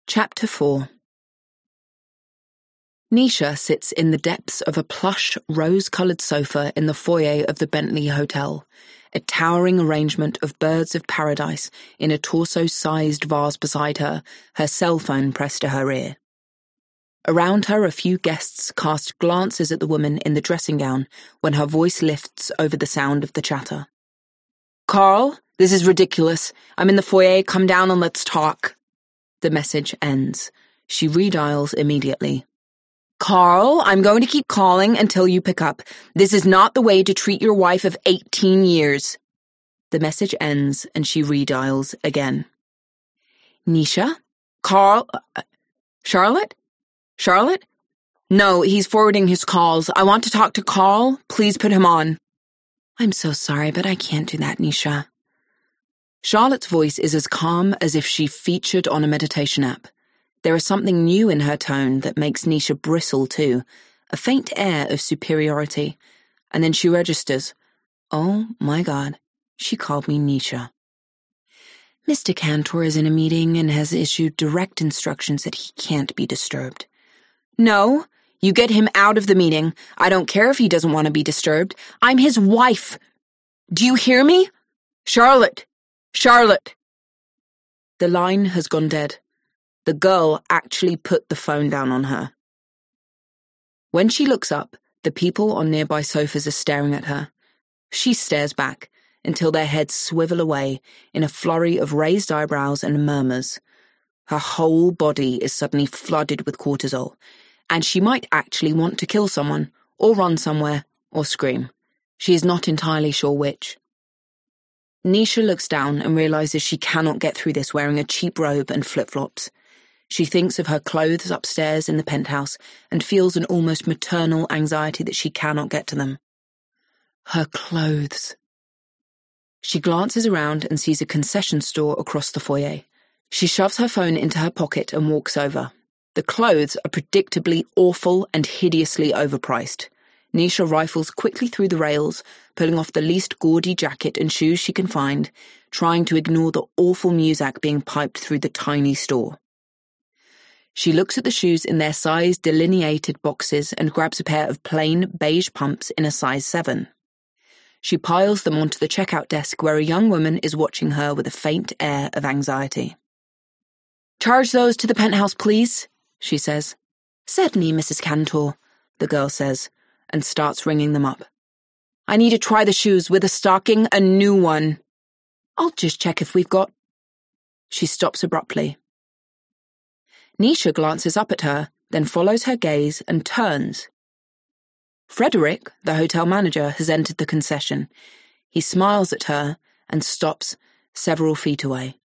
Chapter 4. Nisha sits in the depths of a plush, rose-coloured sofa in the foyer of the Bentley Hotel, a towering arrangement of birds of paradise in a torso-sized vase beside her, her cell phone pressed to her ear. Around her, a few guests cast glances at the woman in the dressing gown when her voice lifts over the sound of the chatter. "Carl, this is ridiculous. I'm in the foyer. Come down and let's talk." The message ends. She redials immediately. "Carl, I'm going to keep calling until you pick up. This is not the way to treat your wife of 18 years. The message ends and she redials again. "Nisha? Carl? Charlotte? Charlotte? No, he's forwarding his calls. I want to talk to Carl. Please put him on." "I'm so sorry, but I can't do that, Nisha." Charlotte's voice is as calm as if she featured on a meditation app. There is something new in her tone that makes Nisha bristle too, a faint air of superiority, and then she registers. Oh my God, she called me Nisha. "Mr. Cantor is in a meeting and has issued direct instructions that he can't be disturbed." "No, you get him out of the meeting. I don't care if he doesn't want to be disturbed. I'm his wife. Do you hear me? Charlotte! Charlotte!" The line has gone dead. The girl actually put the phone down on her. When she looks up, the people on nearby sofas are staring at her. She stares back until their heads swivel away in a flurry of raised eyebrows and murmurs. Her whole body is suddenly flooded with cortisol, and she might actually want to kill someone, or run somewhere, or scream. She is not entirely sure which. Nisha looks down and realizes she cannot get through this wearing a cheap robe and flip-flops. She thinks of her clothes upstairs in the penthouse and feels an almost maternal anxiety that she cannot get to them. Her clothes. She glances around and sees a concession store across the foyer. She shoves her phone into her pocket and walks over. The clothes are predictably awful and hideously overpriced. Nisha rifles quickly through the rails, pulling off the least gaudy jacket and shoes she can find, trying to ignore the awful music being piped through the tiny store. She looks at the shoes in their size-delineated boxes and grabs a pair of plain beige pumps in a size 7. She piles them onto the checkout desk where a young woman is watching her with a faint air of anxiety. "Charge those to the penthouse, please," she says. "Certainly, Mrs. Cantor," the girl says, and starts ringing them up. "I need to try the shoes with a stocking, a new one." "I'll just check if we've got—" She stops abruptly. Nisha glances up at her, then follows her gaze and turns. Frederick, the hotel manager, has entered the concession. He smiles at her and stops several feet away.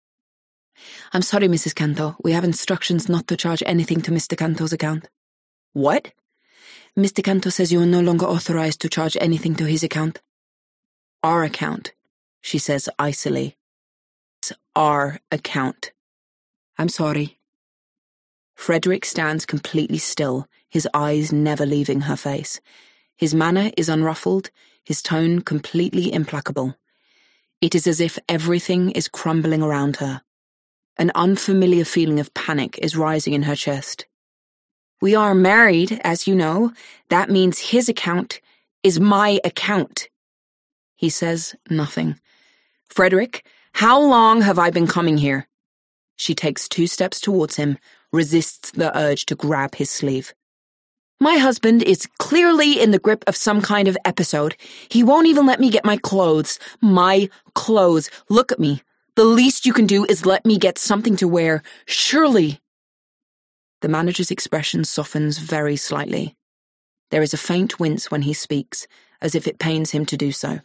"I'm sorry, Mrs. Cantor. We have instructions not to charge anything to Mr. Cantor's account." "What?" "Mr. Cantor says you are no longer authorized to charge anything to his account." "Our account," she says icily. "It's our account." "I'm sorry." Frederick stands completely still, his eyes never leaving her face. His manner is unruffled, his tone completely implacable. It is as if everything is crumbling around her. An unfamiliar feeling of panic is rising in her chest. "We are married, as you know. That means his account is my account." He says nothing. "Frederick, how long have I been coming here?" She takes 2 steps towards him, resists the urge to grab his sleeve. "My husband is clearly in the grip of some kind of episode. He won't even let me get my clothes. My clothes. Look at me. The least you can do is let me get something to wear. Surely." The manager's expression softens very slightly. There is a faint wince when he speaks, as if it pains him to do so.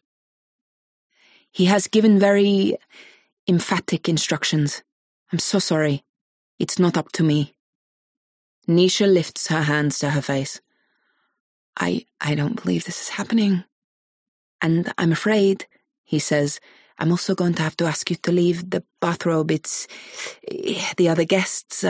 "He has given very emphatic instructions. I'm so sorry. It's not up to me." Nisha lifts her hands to her face. I don't believe this is happening. "And I'm afraid," he says, "I'm also going to have to ask you to leave the bathrobe. It's the other guests."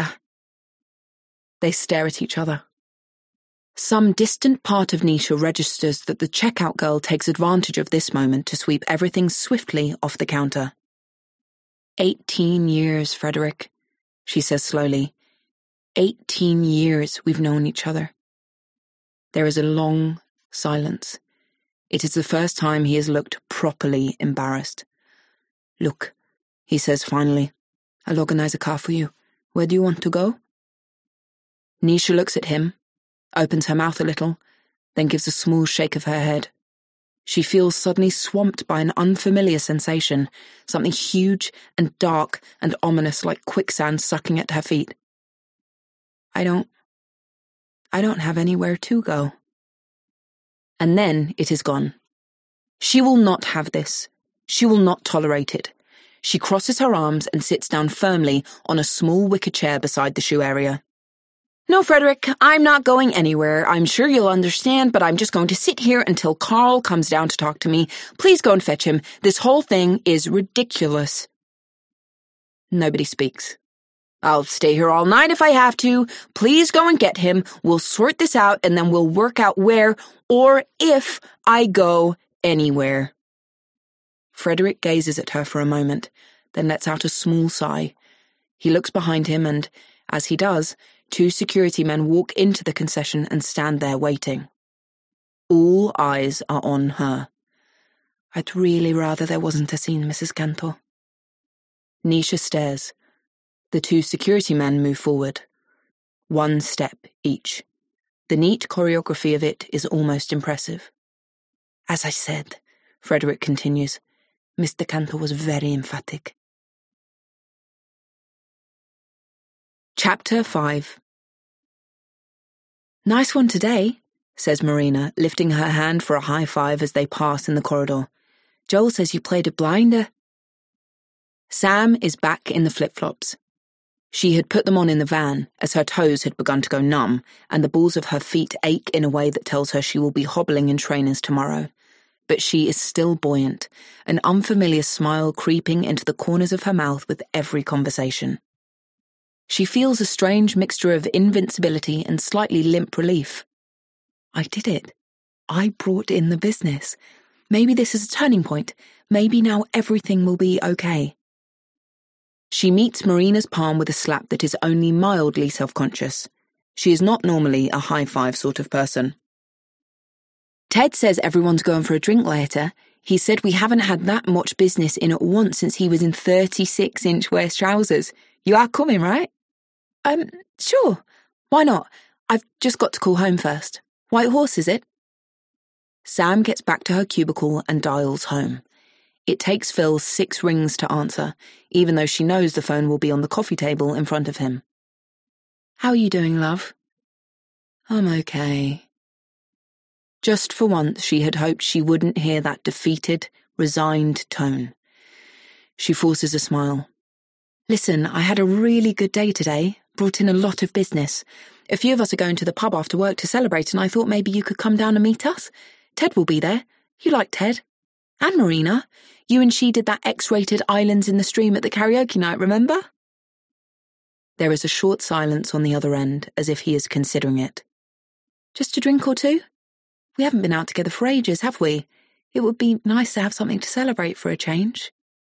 They stare at each other. Some distant part of Nisha registers that the checkout girl takes advantage of this moment to sweep everything swiftly off the counter. 18 years, Frederick. she says slowly. 18 years we've known each other. There is a long silence. It is the first time he has looked properly embarrassed. Look, he says finally, I'll organize a car for you. Where do you want to go? Nisha looks at him, opens her mouth a little, then gives a small shake of her head. She feels suddenly swamped by an unfamiliar sensation, something huge and dark and ominous like quicksand sucking at her feet. I don't have anywhere to go. And then it is gone. She will not have this. She will not tolerate it. She crosses her arms and sits down firmly on a small wicker chair beside the shoe area. No, Frederick, I'm not going anywhere. I'm sure you'll understand, but I'm just going to sit here until Carl comes down to talk to me. Please go and fetch him. This whole thing is ridiculous. Nobody speaks. I'll stay here all night if I have to. Please go and get him. We'll sort this out and then we'll work out where or if I go anywhere. Frederick gazes at her for a moment, then lets out a small sigh. He looks behind him and, as he does, 2 security men walk into the concession and stand there waiting. All eyes are on her. I'd really rather there wasn't a scene, Mrs. Cantor. Nisha stares. The 2 security men move forward. 1 step each. The neat choreography of it is almost impressive. As I said, Frederick continues, Mr. Cantor was very emphatic. Chapter 5. Nice one today, says Marina, lifting her hand for a high five as they pass in the corridor. Joel says you played a blinder. Sam is back in the flip-flops. She had put them on in the van, as her toes had begun to go numb, and the balls of her feet ache in a way that tells her she will be hobbling in trainers tomorrow. But she is still buoyant, an unfamiliar smile creeping into the corners of her mouth with every conversation. She feels a strange mixture of invincibility and slightly limp relief. I did it. I brought in the business. Maybe this is a turning point. Maybe now everything will be okay. She meets Marina's palm with a slap that is only mildly self-conscious. She is not normally a high-five sort of person. Ted says everyone's going for a drink later. He said we haven't had that much business in at once since he was in 36-inch waist trousers. You are coming, right? Sure. Why not? I've just got to call home first. White Horse, is it? Sam gets back to her cubicle and dials home. It takes Phil 6 rings to answer, even though she knows the phone will be on the coffee table in front of him. How are you doing, love? I'm okay. Just for once, she had hoped she wouldn't hear that defeated, resigned tone. She forces a smile. Listen, I had a really good day today, brought in a lot of business. A few of us are going to the pub after work to celebrate, and I thought maybe you could come down and meet us. Ted will be there. You like Ted. And Marina. You and she did that X-rated Islands in the Stream at the karaoke night, remember? There is a short silence on the other end, as if he is considering it. Just a drink or two? We haven't been out together for ages, have we? It would be nice to have something to celebrate for a change.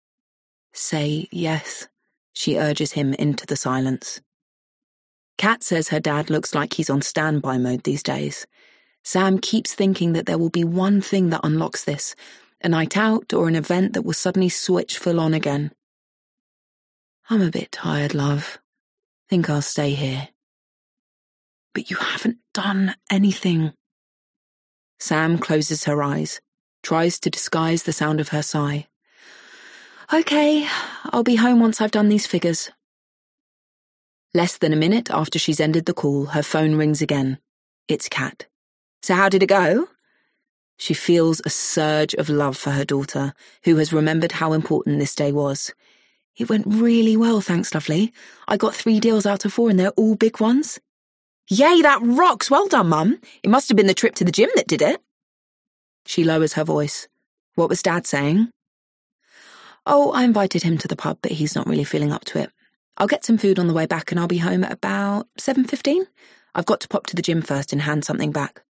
Say yes, she urges him into the silence. Kat says her dad looks like he's on standby mode these days. Sam keeps thinking that there will be one thing that unlocks this, a night out or an event that will suddenly switch full on again. I'm a bit tired, love. Think I'll stay here. But you haven't done anything. Sam closes her eyes, tries to disguise the sound of her sigh. Okay, I'll be home once I've done these figures. Less than a minute after she's ended the call, her phone rings again. It's Kat. So how did it go? She feels a surge of love for her daughter, who has remembered how important this day was. It went really well, thanks, lovely. I got 3 deals out of 4 and they're all big ones. Yay, that rocks! Well done, Mum. It must have been the trip to the gym that did it. She lowers her voice. What was Dad saying? Oh, I invited him to the pub, but he's not really feeling up to it. I'll get some food on the way back and I'll be home at about 7:15. I've got to pop to the gym first and hand something back.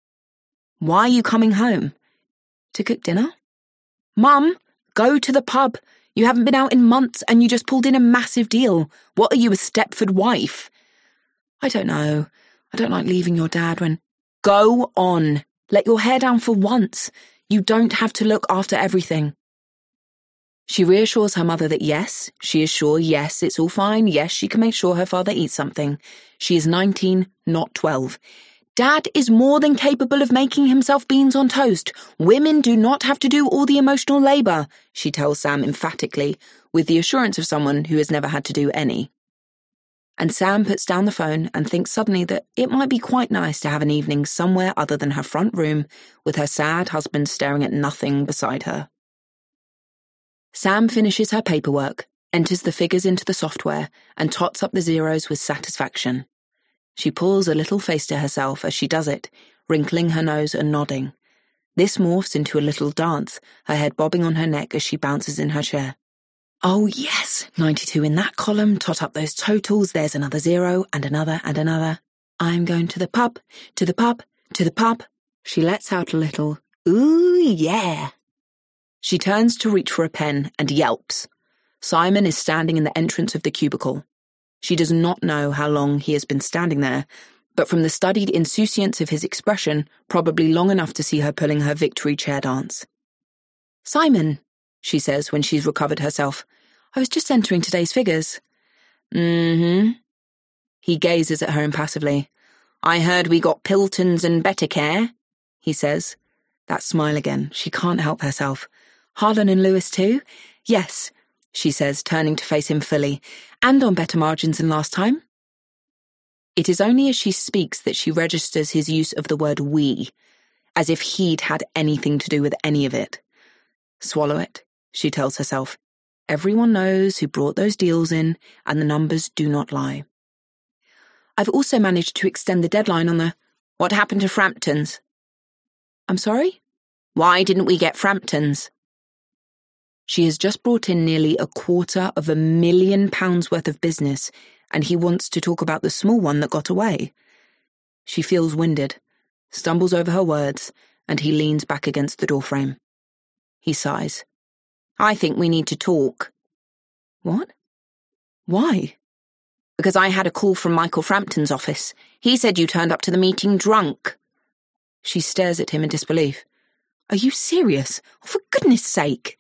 Why are you coming home? To cook dinner. Mum, go to the pub. You haven't been out in months and you just pulled in a massive deal. What are you, a Stepford wife? I don't know. I don't like leaving your dad when... Go on. Let your hair down for once. You don't have to look after everything. She reassures her mother that yes, she is sure, yes, it's all fine, yes, she can make sure her father eats something. She is 19, not 12. Dad is more than capable of making himself beans on toast. Women do not have to do all the emotional labour, she tells Sam emphatically, with the assurance of someone who has never had to do any. And Sam puts down the phone and thinks suddenly that it might be quite nice to have an evening somewhere other than her front room, with her sad husband staring at nothing beside her. Sam finishes her paperwork, enters the figures into the software, and tots up the zeros with satisfaction. She pulls a little face to herself as she does it, wrinkling her nose and nodding. This morphs into a little dance, her head bobbing on her neck as she bounces in her chair. Oh yes, 92 in that column, tot up those totals, there's another zero, and another, and another. I'm going to the pub, to the pub, to the pub. She lets out a little, ooh yeah. She turns to reach for a pen and yelps. Simon is standing in the entrance of the cubicle. She does not know how long he has been standing there, but from the studied insouciance of his expression, probably long enough to see her pulling her victory chair dance. Simon, she says when she's recovered herself, I was just entering today's figures. Mm-hmm. He gazes at her impassively. I heard we got Piltons and Better Care, he says. That smile again, she can't help herself. Harlan and Lewis too? Yes, she says, turning to face him fully, and on better margins than last time. It is only as she speaks that she registers his use of the word we, as if he'd had anything to do with any of it. Swallow it, she tells herself. Everyone knows who brought those deals in, and the numbers do not lie. I've also managed to extend the deadline on the... What happened to Frampton's? I'm sorry? Why didn't we get Frampton's? She has just brought in nearly £250,000 worth of business, and he wants to talk about the small one that got away. She feels winded, stumbles over her words, and he leans back against the doorframe. He sighs. I think we need to talk. What? Why? Because I had a call from Michael Frampton's office. He said you turned up to the meeting drunk. She stares at him in disbelief. Are you serious? Oh, for goodness sake!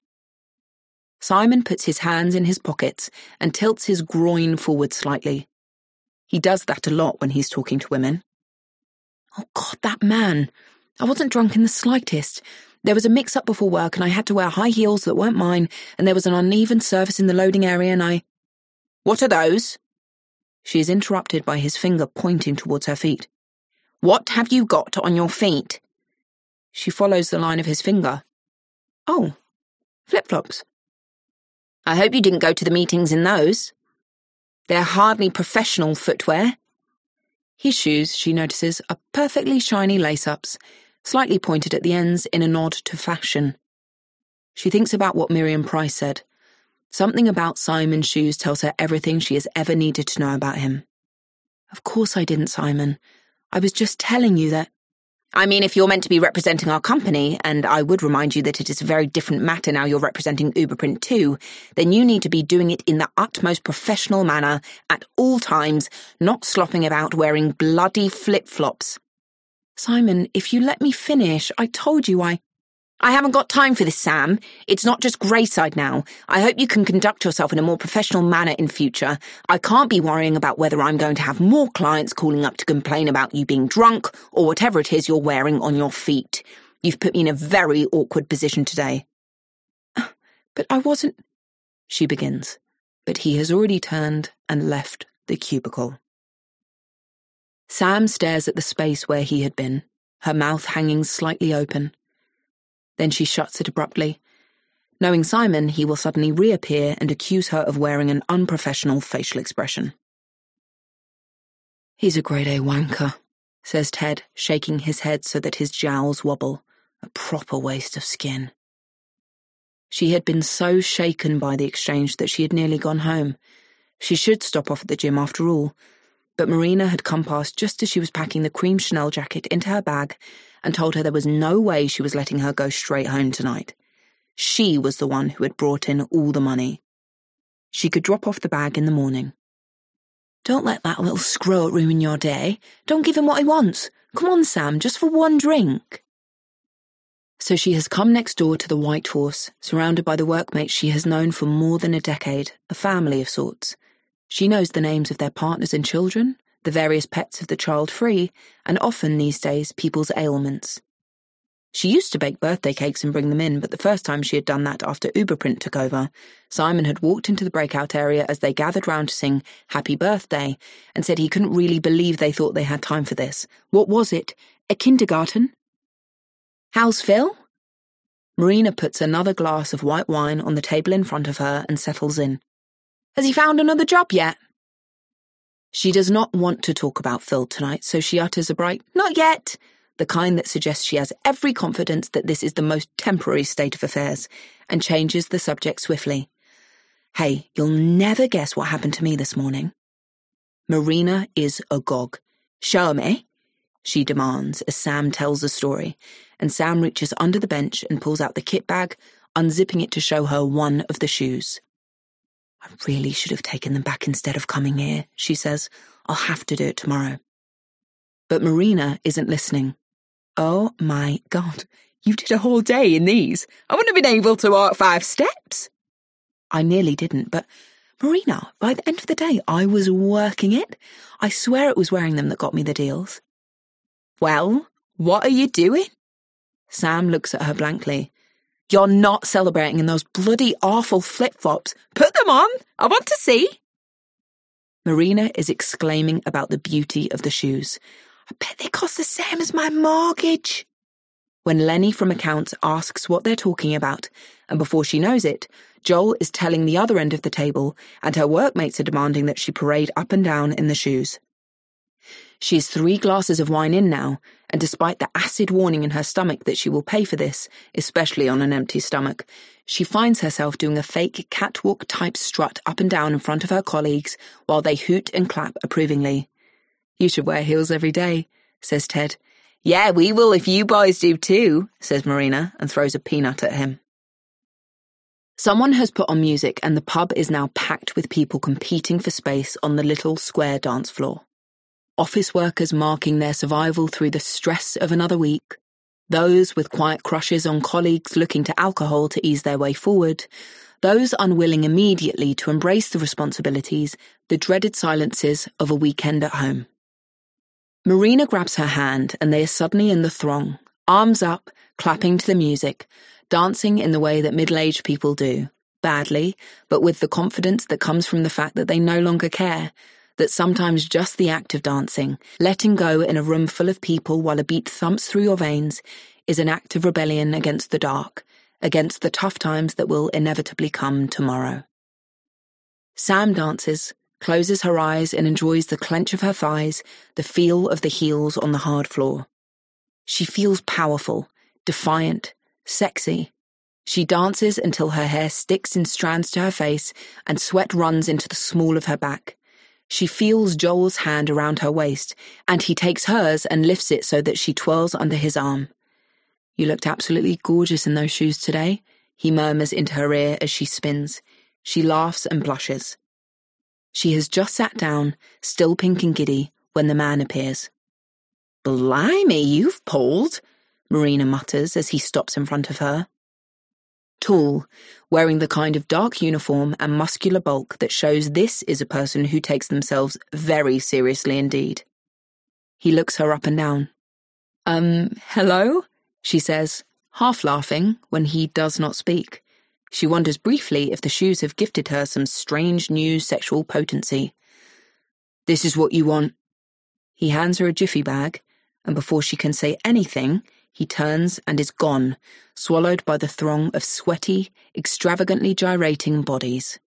Simon puts his hands in his pockets and tilts his groin forward slightly. He does that a lot when he's talking to women. Oh God, that man. I wasn't drunk in the slightest. There was a mix-up before work and I had to wear high heels that weren't mine, and there was an uneven surface in the loading area and I... What are those? She is interrupted by his finger pointing towards her feet. What have you got on your feet? She follows the line of his finger. Oh, flip-flops. I hope you didn't go to the meetings in those. They're hardly professional footwear. His shoes, she notices, are perfectly shiny lace-ups, slightly pointed at the ends in a nod to fashion. She thinks about what Miriam Price said. Something about Simon's shoes tells her everything she has ever needed to know about him. Of course I didn't, Simon. I was just telling you that... I mean, if you're meant to be representing our company, and I would remind you that it is a very different matter now you're representing Uberprint too, then you need to be doing it in the utmost professional manner, at all times, not slopping about wearing bloody flip-flops. Simon, if you let me finish, I told you I haven't got time for this, Sam. It's not just Greyside now. I hope you can conduct yourself in a more professional manner in future. I can't be worrying about whether I'm going to have more clients calling up to complain about you being drunk or whatever it is you're wearing on your feet. You've put me in a very awkward position today. But I wasn't... She begins, but he has already turned and left the cubicle. Sam stares at the space where he had been, her mouth hanging slightly open. Then she shuts it abruptly. Knowing Simon, he will suddenly reappear and accuse her of wearing an unprofessional facial expression. He's a grade A wanker, says Ted, shaking his head so that his jowls wobble. A proper waste of skin. She had been so shaken by the exchange that she had nearly gone home. She should stop off at the gym after all. But Marina had come past just as she was packing the cream Chanel jacket into her bag and told her there was no way she was letting her go straight home tonight. She was the one who had brought in all the money. She could drop off the bag in the morning. Don't let that little scroat ruin your day. Don't give him what he wants. Come on, Sam, just for one drink. So she has come next door to the White Horse, surrounded by the workmates she has known for more than a decade, a family of sorts. She knows the names of their partners and children, the various pets of the child-free, and often these days people's ailments. She used to bake birthday cakes and bring them in, but the first time she had done that after Uberprint took over, Simon had walked into the breakout area as they gathered round to sing Happy Birthday and said he couldn't really believe they thought they had time for this. What was it? A kindergarten? How's Phil? Marina puts another glass of white wine on the table in front of her and settles in. Has he found another job yet? She does not want to talk about Phil tonight, so she utters a bright, not yet, the kind that suggests she has every confidence that this is the most temporary state of affairs, and changes the subject swiftly. Hey, you'll never guess what happened to me this morning. Marina is agog. Show me, she demands as Sam tells the story, and Sam reaches under the bench and pulls out the kit bag, unzipping it to show her one of the shoes. I really should have taken them back instead of coming here, she says. I'll have to do it tomorrow. But Marina isn't listening. Oh my God, you did a whole day in these. I wouldn't have been able to walk 5 steps. I nearly didn't, but Marina, by the end of the day, I was working it. I swear it was wearing them that got me the deals. Well, what are you doing? Sam looks at her blankly. You're not celebrating in those bloody awful flip-flops. Put them on. I want to see. Marina is exclaiming about the beauty of the shoes. I bet they cost the same as my mortgage. When Lenny from accounts asks what they're talking about, and before she knows it, Joel is telling the other end of the table, and her workmates are demanding that she parade up and down in the shoes. She is 3 glasses of wine in now, and despite the acid warning in her stomach that she will pay for this, especially on an empty stomach, she finds herself doing a fake catwalk-type strut up and down in front of her colleagues while they hoot and clap approvingly. You should wear heels every day, says Ted. Yeah, we will if you boys do too, says Marina, and throws a peanut at him. Someone has put on music and the pub is now packed with people competing for space on the little square dance floor. Office workers marking their survival through the stress of another week, those with quiet crushes on colleagues looking to alcohol to ease their way forward, those unwilling immediately to embrace the responsibilities, the dreaded silences of a weekend at home. Marina grabs her hand and they are suddenly in the throng, arms up, clapping to the music, dancing in the way that middle-aged people do, badly, but with the confidence that comes from the fact that they no longer care, that sometimes just the act of dancing, letting go in a room full of people while a beat thumps through your veins, is an act of rebellion against the dark, against the tough times that will inevitably come tomorrow. Sam dances, closes her eyes and enjoys the clench of her thighs, the feel of the heels on the hard floor. She feels powerful, defiant, sexy. She dances until her hair sticks in strands to her face and sweat runs into the small of her back. She feels Joel's hand around her waist, and he takes hers and lifts it so that she twirls under his arm. You looked absolutely gorgeous in those shoes today, he murmurs into her ear as she spins. She laughs and blushes. She has just sat down, still pink and giddy, when the man appears. Blimey, you've pulled, Marina mutters as he stops in front of her. Tall, wearing the kind of dark uniform and muscular bulk that shows this is a person who takes themselves very seriously indeed. He looks her up and down. Hello? She says, half laughing when he does not speak. She wonders briefly if the shoes have gifted her some strange new sexual potency. This is what you want. He hands her a jiffy bag, and before she can say anything, he turns and is gone, swallowed by the throng of sweaty, extravagantly gyrating bodies.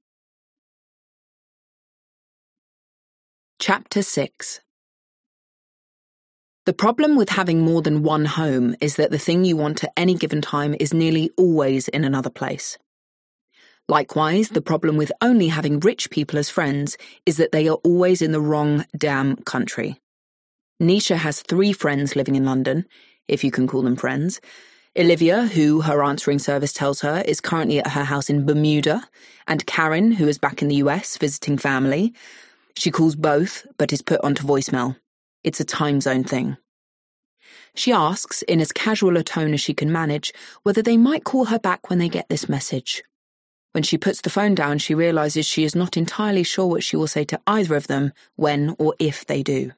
Chapter 6. The problem with having more than one home is that the thing you want at any given time is nearly always in another place. Likewise, the problem with only having rich people as friends is that they are always in the wrong damn country. Nisha has 3 friends living in London, if you can call them friends. Olivia, who her answering service tells her is currently at her house in Bermuda, and Karen, who is back in the US visiting family. She calls both, but is put onto voicemail. It's a time zone thing. She asks, in as casual a tone as she can manage, whether they might call her back when they get this message. When she puts the phone down, she realizes she is not entirely sure what she will say to either of them when or if they do.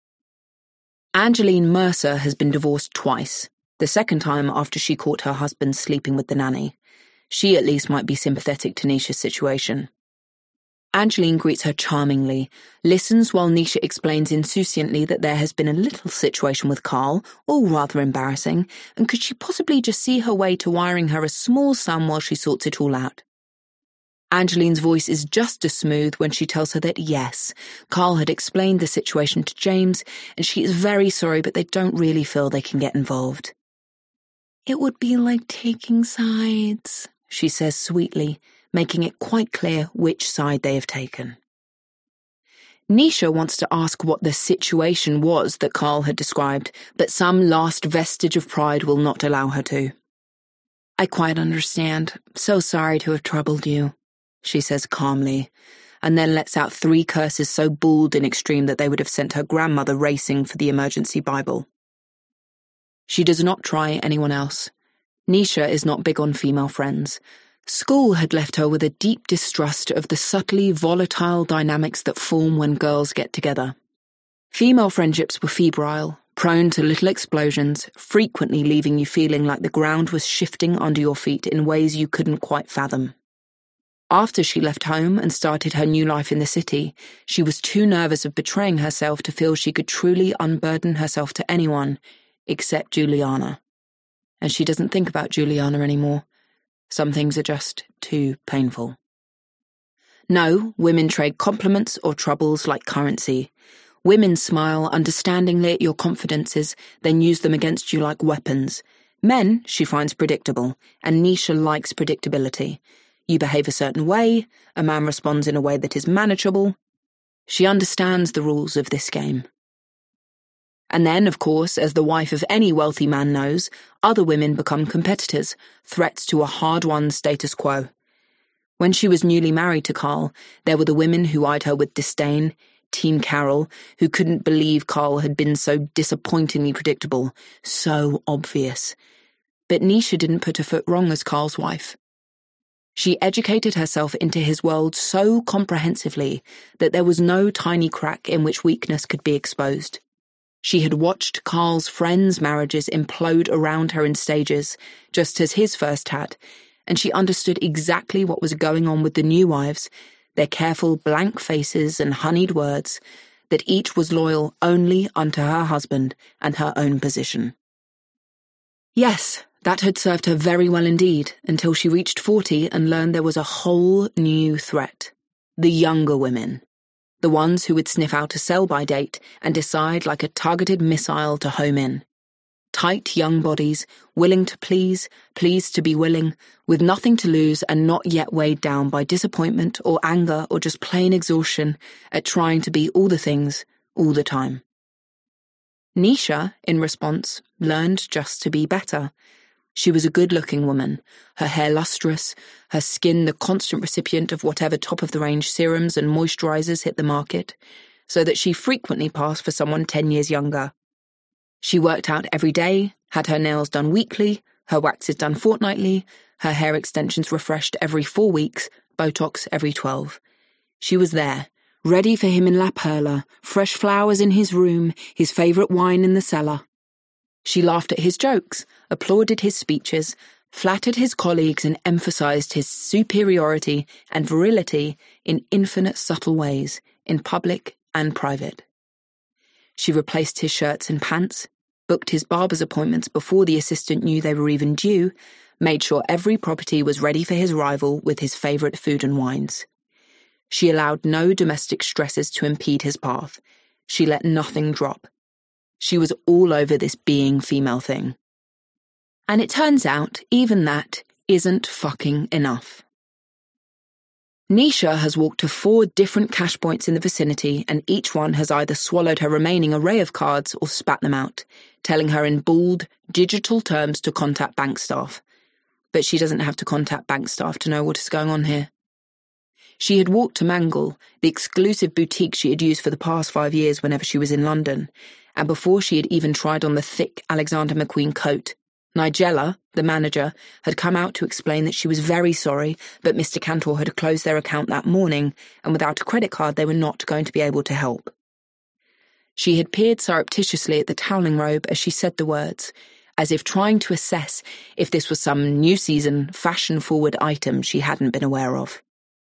Angeline Mercer has been divorced twice, the second time after she caught her husband sleeping with the nanny. She at least might be sympathetic to Nisha's situation. Angeline greets her charmingly, listens while Nisha explains insouciantly that there has been a little situation with Carl, all rather embarrassing, and could she possibly just see her way to wiring her a small sum while she sorts it all out. Angeline's voice is just as smooth when she tells her that yes, Carl had explained the situation to James, and she is very sorry, but they don't really feel they can get involved. "It would be like taking sides," she says sweetly, making it quite clear which side they have taken. Nisha wants to ask what the situation was that Carl had described, but some last vestige of pride will not allow her to. "I quite understand. So sorry to have troubled you," she says calmly, and then lets out 3 curses so bald and extreme that they would have sent her grandmother racing for the emergency Bible. She does not try anyone else. Nisha is not big on female friends. School had left her with a deep distrust of the subtly volatile dynamics that form when girls get together. Female friendships were febrile, prone to little explosions, frequently leaving you feeling like the ground was shifting under your feet in ways you couldn't quite fathom. After she left home and started her new life in the city, she was too nervous of betraying herself to feel she could truly unburden herself to anyone, except Juliana. And she doesn't think about Juliana anymore. Some things are just too painful. No, women trade compliments or troubles like currency. Women smile understandingly at your confidences, then use them against you like weapons. Men, she finds predictable, and Nisha likes predictability. You behave a certain way, a man responds in a way that is manageable. She understands the rules of this game. And then, of course, as the wife of any wealthy man knows, other women become competitors, threats to a hard-won status quo. When she was newly married to Carl, there were the women who eyed her with disdain, Teen Carol, who couldn't believe Carl had been so disappointingly predictable, so obvious. But Nisha didn't put a foot wrong as Carl's wife. She educated herself into his world so comprehensively that there was no tiny crack in which weakness could be exposed. She had watched Carl's friends' marriages implode around her in stages, just as his first had, and she understood exactly what was going on with the new wives, their careful blank faces and honeyed words, that each was loyal only unto her husband and her own position. Yes, that had served her very well indeed, until she reached 40 and learned there was a whole new threat. The younger women. The ones who would sniff out a sell-by date and decide like a targeted missile to home in. Tight young bodies, willing to please, pleased to be willing, with nothing to lose and not yet weighed down by disappointment or anger or just plain exhaustion at trying to be all the things, all the time. Nisha, in response, learned just to be better. She was a good-looking woman, her hair lustrous, her skin the constant recipient of whatever top-of-the-range serums and moisturizers hit the market, so that she frequently passed for someone 10 years younger. She worked out every day, had her nails done weekly, her waxes done fortnightly, her hair extensions refreshed every 4 weeks, Botox every 12. She was there, ready for him in La Perla, fresh flowers in his room, his favorite wine in the cellar. She laughed at his jokes, applauded his speeches, flattered his colleagues and emphasized his superiority and virility in infinite subtle ways, in public and private. She replaced his shirts and pants, booked his barber's appointments before the assistant knew they were even due, made sure every property was ready for his arrival with his favorite food and wines. She allowed no domestic stresses to impede his path. She let nothing drop. She was all over this being female thing. And it turns out even that isn't fucking enough. Nisha has walked to 4 different cash points in the vicinity, and each one has either swallowed her remaining array of cards or spat them out, telling her in bold, digital terms to contact bank staff. But she doesn't have to contact bank staff to know what is going on here. She had walked to Mangle, the exclusive boutique she had used for the past 5 years whenever she was in London, and before she had even tried on the thick Alexander McQueen coat, Nigella, the manager, had come out to explain that she was very sorry, but Mr. Cantor had closed their account that morning, and without a credit card they were not going to be able to help. She had peered surreptitiously at the toweling robe as she said the words, as if trying to assess if this was some new season, fashion-forward item she hadn't been aware of.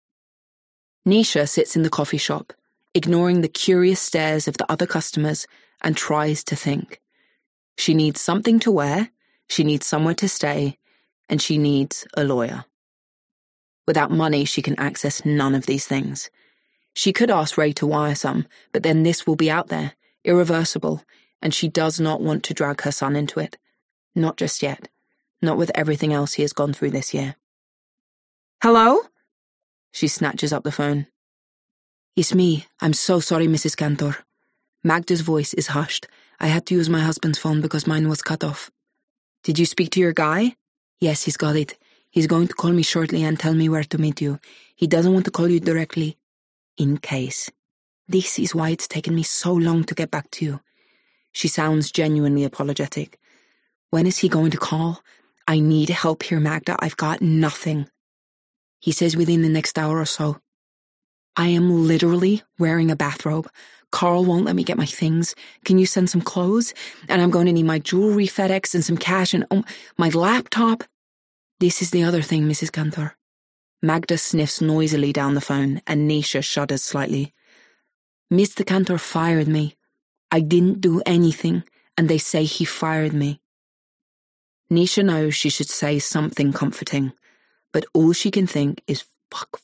Nisha sits in the coffee shop, ignoring the curious stares of the other customers, and tries to think. She needs something to wear, she needs somewhere to stay, and she needs a lawyer. Without money, she can access none of these things. She could ask Ray to wire some, but then this will be out there, irreversible, and she does not want to drag her son into it. Not just yet. Not with everything else he has gone through this year. Hello? She snatches up the phone. It's me. I'm so sorry, Mrs. Cantor. Magda's voice is hushed. I had to use my husband's phone because mine was cut off. Did you speak to your guy? Yes, he's got it. He's going to call me shortly and tell me where to meet you. He doesn't want to call you directly. In case. This is why it's taken me so long to get back to you. She sounds genuinely apologetic. When is he going to call? I need help here, Magda. I've got nothing. He says within the next hour or so. I am literally wearing a bathrobe. Carl won't let me get my things. Can you send some clothes? And I'm going to need my jewelry FedEx and some cash and my laptop. This is the other thing, Mrs. Cantor. Magda sniffs noisily down the phone and Nisha shudders slightly. Mr. Cantor fired me. I didn't do anything, and they say he fired me. Nisha knows she should say something comforting, but all she can think is fuck.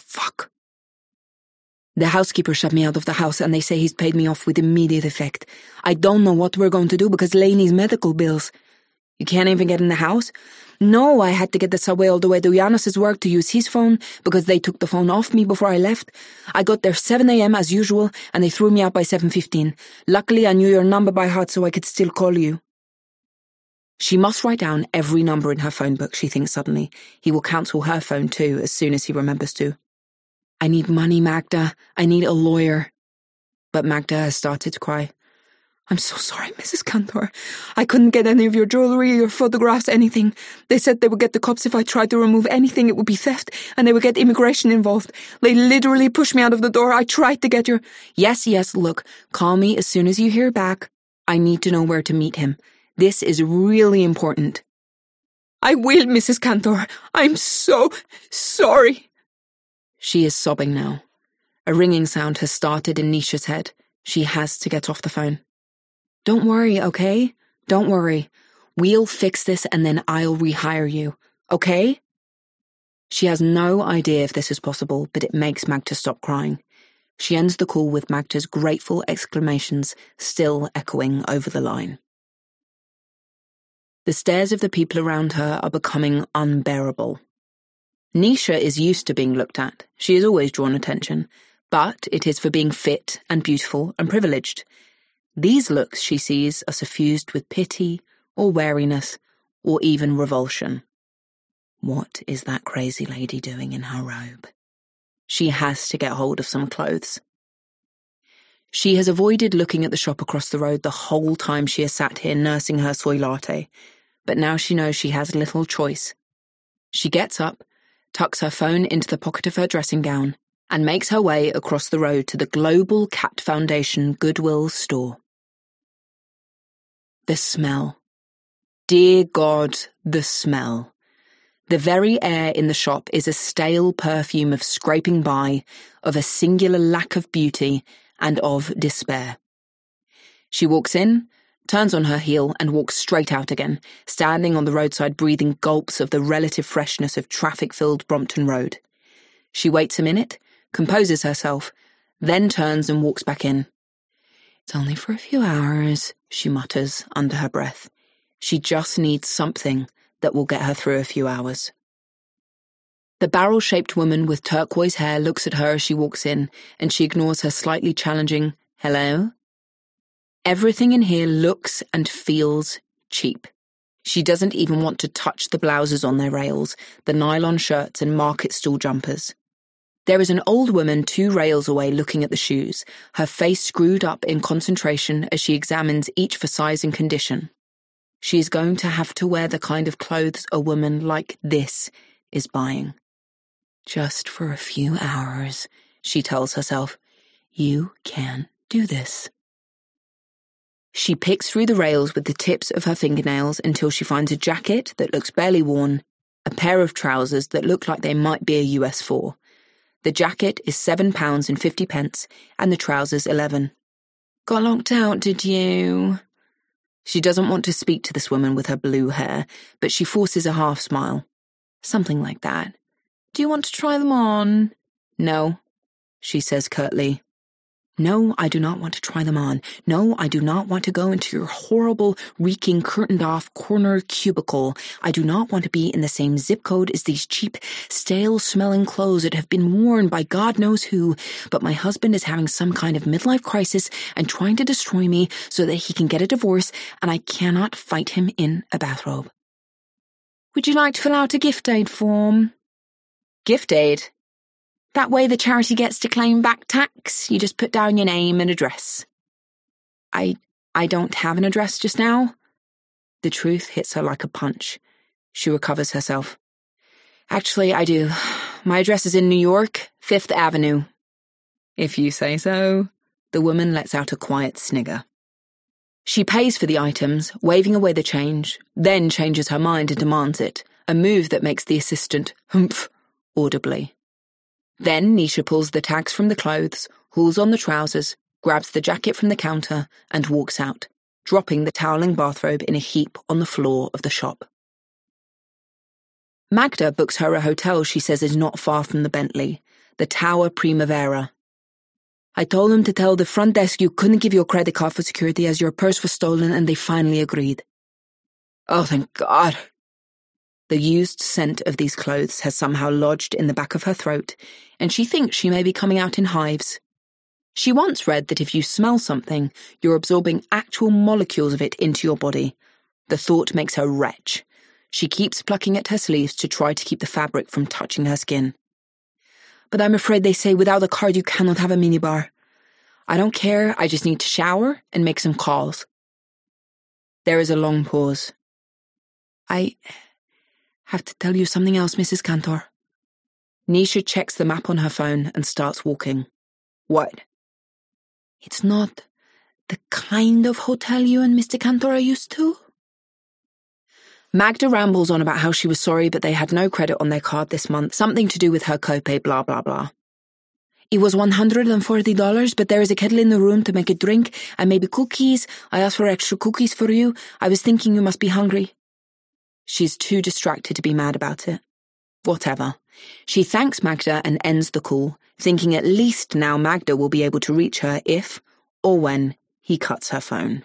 The housekeeper shut me out of the house and they say he's paid me off with immediate effect. I don't know what we're going to do because Lainey's medical bills. You can't even get in the house? No, I had to get the subway all the way to Janos's work to use his phone because they took the phone off me before I left. I got there 7 a.m. as usual and they threw me out by 7:15. Luckily, I knew your number by heart so I could still call you. She must write down every number in her phone book, she thinks suddenly. He will cancel her phone too as soon as he remembers to. I need money, Magda. I need a lawyer. But Magda has started to cry. I'm so sorry, Mrs. Cantor. I couldn't get any of your jewelry, your photographs, anything. They said they would get the cops if I tried to remove anything. It would be theft, and they would get immigration involved. They literally pushed me out of the door. I tried to get your... Yes, look, call me as soon as you hear back. I need to know where to meet him. This is really important. I will, Mrs. Cantor. I'm so sorry. She is sobbing now. A ringing sound has started in Nisha's head. She has to get off the phone. Don't worry, okay? Don't worry. We'll fix this and then I'll rehire you, okay? She has no idea if this is possible, but it makes Magda stop crying. She ends the call with Magda's grateful exclamations still echoing over the line. The stares of the people around her are becoming unbearable. Nisha is used to being looked at. She has always drawn attention, but it is for being fit and beautiful and privileged. These looks she sees are suffused with pity or wariness or even revulsion. What is that crazy lady doing in her robe? She has to get hold of some clothes. She has avoided looking at the shop across the road the whole time she has sat here nursing her soy latte, but now she knows she has little choice. She gets up, tucks her phone into the pocket of her dressing gown, and makes her way across the road to the Global Cat Foundation Goodwill store. The smell. Dear God, the smell. The very air in the shop is a stale perfume of scraping by, of a singular lack of beauty, and of despair. She walks in, turns on her heel, and walks straight out again, standing on the roadside breathing gulps of the relative freshness of traffic-filled Brompton Road. She waits a minute, composes herself, then turns and walks back in. It's only for a few hours, she mutters under her breath. She just needs something that will get her through a few hours. The barrel-shaped woman with turquoise hair looks at her as she walks in, and she ignores her slightly challenging, hello? Everything in here looks and feels cheap. She doesn't even want to touch the blouses on their rails, the nylon shirts and market stall jumpers. There is an old woman 2 rails away looking at the shoes, her face screwed up in concentration as she examines each for size and condition. She is going to have to wear the kind of clothes a woman like this is buying. Just for a few hours, she tells herself. You can do this. She picks through the rails with the tips of her fingernails until she finds a jacket that looks barely worn, a pair of trousers that look like they might be a US 4. The jacket is £7.50 and the trousers $11. Got locked out, did you? She doesn't want to speak to this woman with her blue hair, but she forces a half smile. Something like that. Do you want to try them on? No, she says curtly. No, I do not want to try them on. No, I do not want to go into your horrible, reeking, curtained-off corner cubicle. I do not want to be in the same zip code as these cheap, stale-smelling clothes that have been worn by God knows who, but my husband is having some kind of midlife crisis and trying to destroy me so that he can get a divorce, and I cannot fight him in a bathrobe. Would you like to fill out a gift aid form? Gift aid? That way the charity gets to claim back tax. You just put down your name and address. I don't have an address just now. The truth hits her like a punch. She recovers herself. Actually, I do. My address is in New York, 5th Avenue. If you say so. The woman lets out a quiet snigger. She pays for the items, waving away the change, then changes her mind and demands it, a move that makes the assistant humph audibly. Then Nisha pulls the tags from the clothes, hauls on the trousers, grabs the jacket from the counter, and walks out, dropping the toweling bathrobe in a heap on the floor of the shop. Magda books her a hotel she says is not far from the Bentley, the Tower Primavera. I told them to tell the front desk you couldn't give your credit card for security as your purse was stolen, and they finally agreed. Oh, thank God. The used scent of these clothes has somehow lodged in the back of her throat, and she thinks she may be coming out in hives. She once read that if you smell something, you're absorbing actual molecules of it into your body. The thought makes her retch. She keeps plucking at her sleeves to try to keep the fabric from touching her skin. But I'm afraid they say without a card you cannot have a minibar. I don't care, I just need to shower and make some calls. There is a long pause. I have to tell you something else, Mrs. Cantor. Nisha checks the map on her phone and starts walking. What? It's not the kind of hotel you and Mr. Cantor are used to? Magda rambles on about how she was sorry but they had no credit on their card this month, something to do with her copay, blah, blah, blah. It was $140, but there is a kettle in the room to make a drink, and maybe cookies. I asked for extra cookies for you. I was thinking you must be hungry. She's too distracted to be mad about it. Whatever. She thanks Magda and ends the call, thinking at least now Magda will be able to reach her if, or when, he cuts her phone.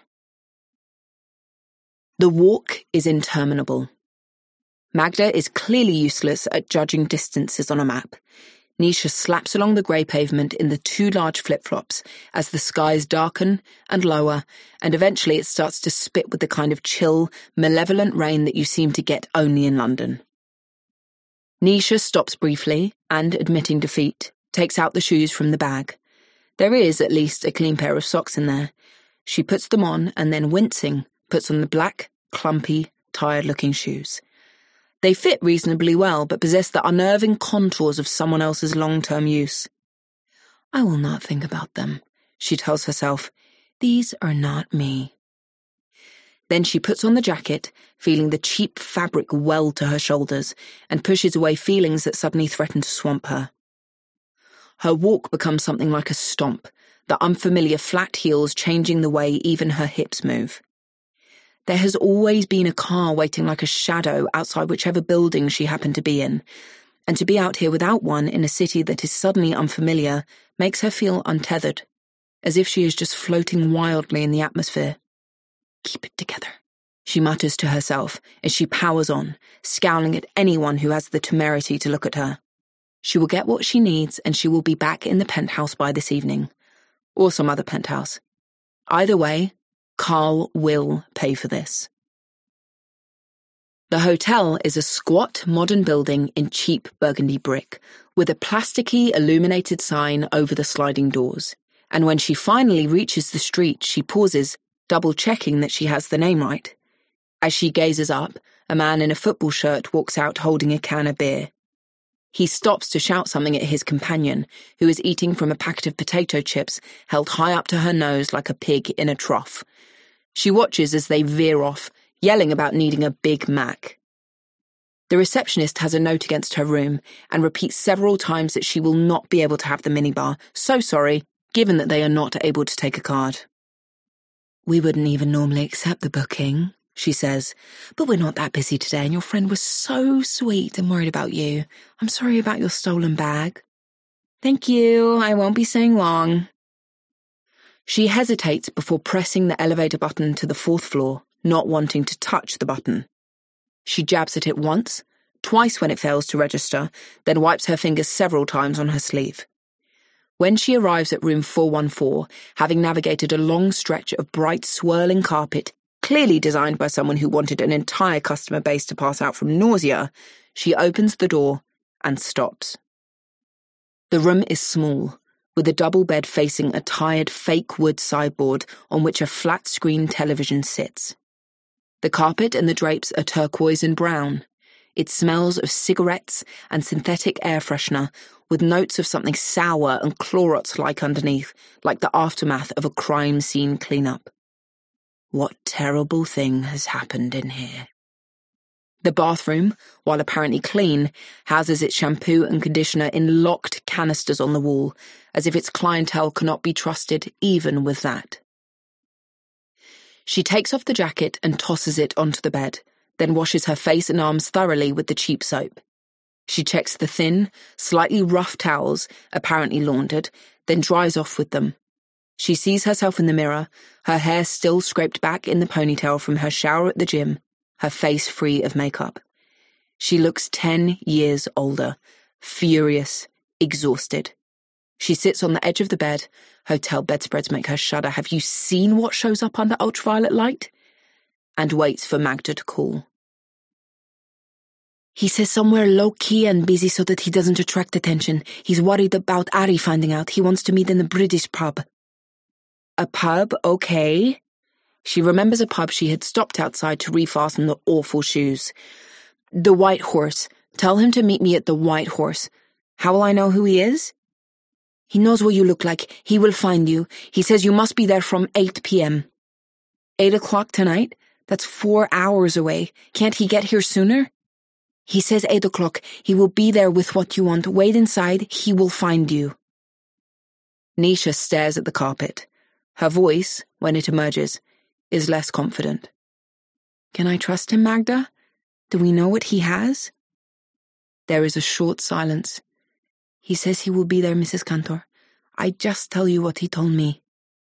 The walk is interminable. Magda is clearly useless at judging distances on a map. Nisha slaps along the grey pavement in the 2 large flip-flops as the skies darken and lower, and eventually it starts to spit with the kind of chill, malevolent rain that you seem to get only in London. Nisha stops briefly and, admitting defeat, takes out the shoes from the bag. There is at least a clean pair of socks in there. She puts them on and then, wincing, puts on the black, clumpy, tired-looking shoes. They fit reasonably well, but possess the unnerving contours of someone else's long-term use. I will not think about them, she tells herself. These are not me. Then she puts on the jacket, feeling the cheap fabric weld to her shoulders, and pushes away feelings that suddenly threaten to swamp her. Her walk becomes something like a stomp, the unfamiliar flat heels changing the way even her hips move. There has always been a car waiting like a shadow outside whichever building she happened to be in, and to be out here without one in a city that is suddenly unfamiliar makes her feel untethered, as if she is just floating wildly in the atmosphere. Keep it together, she mutters to herself as she powers on, scowling at anyone who has the temerity to look at her. She will get what she needs and she will be back in the penthouse by this evening. Or some other penthouse. Either way, Carl will pay for this. The hotel is a squat, modern building in cheap burgundy brick, with a plasticky, illuminated sign over the sliding doors. And when she finally reaches the street, she pauses, double-checking that she has the name right. As she gazes up, a man in a football shirt walks out holding a can of beer. He stops to shout something at his companion, who is eating from a packet of potato chips held high up to her nose like a pig in a trough. She watches as they veer off, yelling about needing a Big Mac. The receptionist has a note against her room and repeats several times that she will not be able to have the minibar. So sorry, given that they are not able to take a card. "We wouldn't even normally accept the booking," she says, "but we're not that busy today and your friend was so sweet and worried about you. I'm sorry about your stolen bag." "Thank you, I won't be staying long." She hesitates before pressing the elevator button to the 4th floor, not wanting to touch the button. She jabs at it once, twice when it fails to register, then wipes her fingers several times on her sleeve. When she arrives at room 414, having navigated a long stretch of bright swirling carpet, clearly designed by someone who wanted an entire customer base to pass out from nausea, she opens the door and stops. The room is small, with a double bed facing a tired fake wood sideboard on which a flat-screen television sits. The carpet and the drapes are turquoise and brown. It smells of cigarettes and synthetic air freshener, with notes of something sour and Clorox-like underneath, like the aftermath of a crime scene cleanup. What terrible thing has happened in here? The bathroom, while apparently clean, houses its shampoo and conditioner in locked canisters on the wall, as if its clientele cannot be trusted even with that. She takes off the jacket and tosses it onto the bed, then washes her face and arms thoroughly with the cheap soap. She checks the thin, slightly rough towels, apparently laundered, then dries off with them. She sees herself in the mirror, her hair still scraped back in the ponytail from her shower at the gym, her face free of makeup. She looks 10 years older, furious, exhausted. She sits on the edge of the bed. Hotel bedspreads make her shudder. Have you seen what shows up under ultraviolet light? And waits for Magda to call. "He says somewhere low-key and busy so that he doesn't attract attention. He's worried about Ari finding out. He wants to meet in the British pub." A pub, okay. She remembers a pub she had stopped outside to refasten the awful shoes. "The White Horse. Tell him to meet me at the White Horse. How will I know who he is?" "He knows what you look like. He will find you. He says you must be there from 8 p.m. 8 o'clock tonight? That's 4 hours away. Can't he get here sooner?" "He says 8 o'clock. He will be there with what you want. Wait inside. He will find you." Nisha stares at the carpet. Her voice, when it emerges, is less confident. "Can I trust him, Magda? Do we know what he has?" There is a short silence. "He says he will be there, Mrs. Cantor. I just tell you what he told me."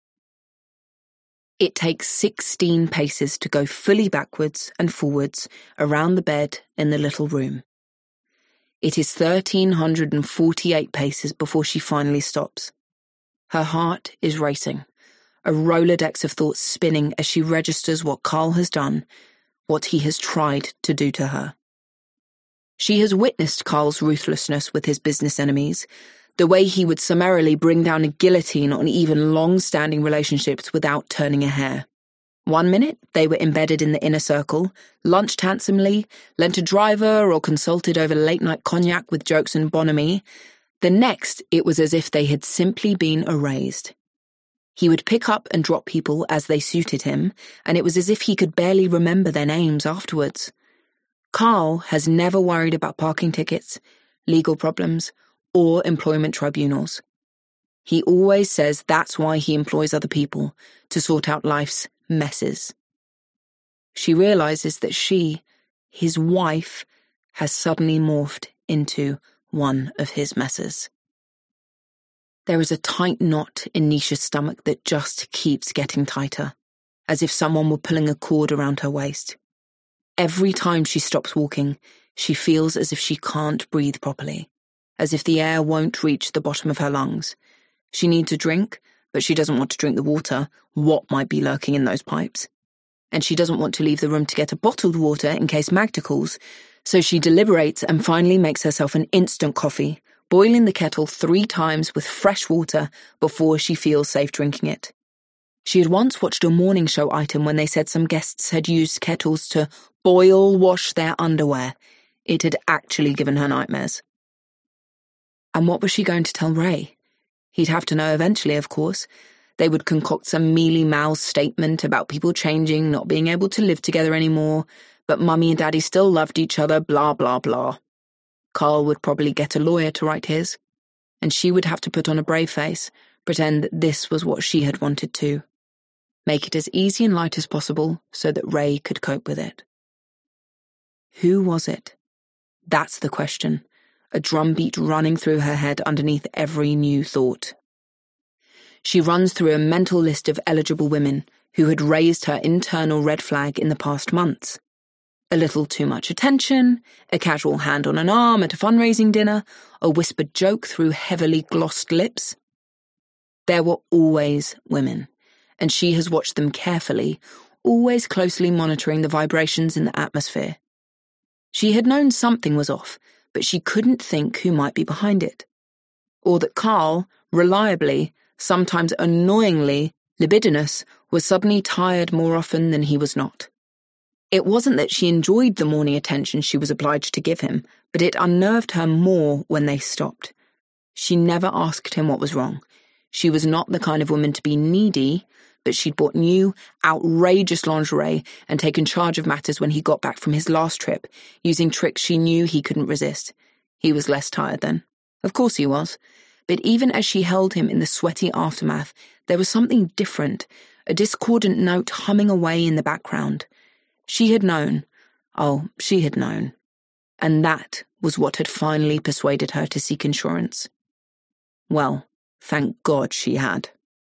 It takes 16 paces to go fully backwards and forwards around the bed in the little room. It is 1,348 paces before she finally stops. Her heart is racing, a Rolodex of thoughts spinning as she registers what Carl has done, what he has tried to do to her. She has witnessed Carl's ruthlessness with his business enemies, the way he would summarily bring down a guillotine on even long-standing relationships without turning a hair. One minute, they were embedded in the inner circle, lunched handsomely, lent a driver or consulted over late-night cognac with jokes and bonhomie. The next, it was as if they had simply been erased. He would pick up and drop people as they suited him, and it was as if he could barely remember their names afterwards. Carl has never worried about parking tickets, legal problems, or employment tribunals. He always says that's why he employs other people, to sort out life's messes. She realizes that she, his wife, has suddenly morphed into one of his messes. There is a tight knot in Nisha's stomach that just keeps getting tighter, as if someone were pulling a cord around her waist. Every time she stops walking, she feels as if she can't breathe properly, as if the air won't reach the bottom of her lungs. She needs a drink, but she doesn't want to drink the water. What might be lurking in those pipes? And she doesn't want to leave the room to get a bottled water in case Magda calls, so she deliberates and finally makes herself an instant coffee, boiling the kettle 3 times with fresh water before she feels safe drinking it. She had once watched a morning show item when they said some guests had used kettles to wash their underwear. It had actually given her nightmares. And what was she going to tell Ray? He'd have to know eventually, of course. They would concoct some mealy-mouthed statement about people changing, not being able to live together anymore, but Mummy and Daddy still loved each other, blah, blah, blah. Carl would probably get a lawyer to write his, and she would have to put on a brave face, pretend that this was what she had wanted to. Make it as easy and light as possible so that Ray could cope with it. Who was it? That's the question, a drumbeat running through her head underneath every new thought. She runs through a mental list of eligible women who had raised her internal red flag in the past months. A little too much attention, a casual hand on an arm at a fundraising dinner, a whispered joke through heavily glossed lips. There were always women, and she has watched them carefully, always closely monitoring the vibrations in the atmosphere. She had known something was off, but she couldn't think who might be behind it. Or that Carl, reliably, sometimes annoyingly, libidinous, was suddenly tired more often than he was not. It wasn't that she enjoyed the morning attention she was obliged to give him, but it unnerved her more when they stopped. She never asked him what was wrong. She was not the kind of woman to be needy, but she'd bought new, outrageous lingerie and taken charge of matters when he got back from his last trip, using tricks she knew he couldn't resist. He was less tired then. Of course he was. But even as she held him in the sweaty aftermath, there was something different, a discordant note humming away in the background. She had known. Oh, she had known. And that was what had finally persuaded her to seek insurance. Well, thank God she had.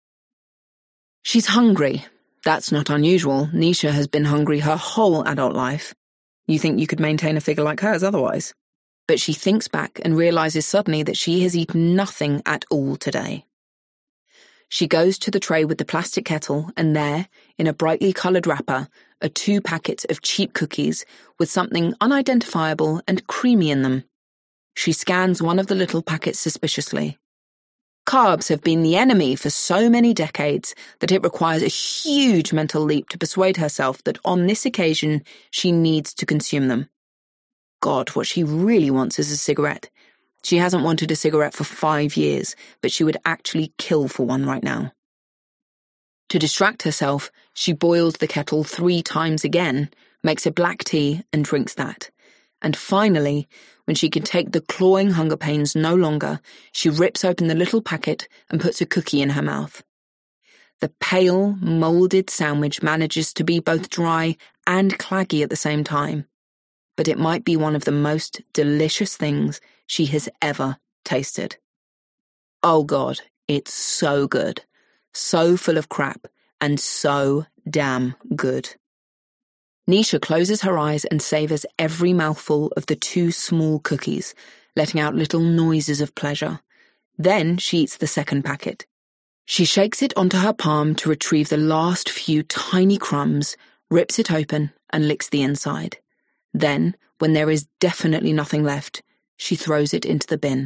She's hungry. That's not unusual. Nisha has been hungry her whole adult life. You think you could maintain a figure like hers otherwise? But she thinks back and realizes suddenly that she has eaten nothing at all today. She goes to the tray with the plastic kettle, and there, in a brightly coloured wrapper, are 2 packets of cheap cookies with something unidentifiable and creamy in them. She scans one of the little packets suspiciously. Carbs have been the enemy for so many decades that it requires a huge mental leap to persuade herself that on this occasion she needs to consume them. God, what she really wants is a cigarette. She hasn't wanted a cigarette for 5 years, but she would actually kill for one right now. To distract herself, she boils the kettle 3 times again, makes a black tea and drinks that. And finally, when she can take the clawing hunger pains no longer, she rips open the little packet and puts a cookie in her mouth. The pale, moulded sandwich manages to be both dry and claggy at the same time, but it might be one of the most delicious things she has ever tasted. Oh God, it's so good, so full of crap, and so damn good. Nisha closes her eyes and savours every mouthful of the 2 small cookies, letting out little noises of pleasure. Then she eats the second packet. She shakes it onto her palm to retrieve the last few tiny crumbs, rips it open, and licks the inside. Then, when there is definitely nothing left, she throws it into the bin.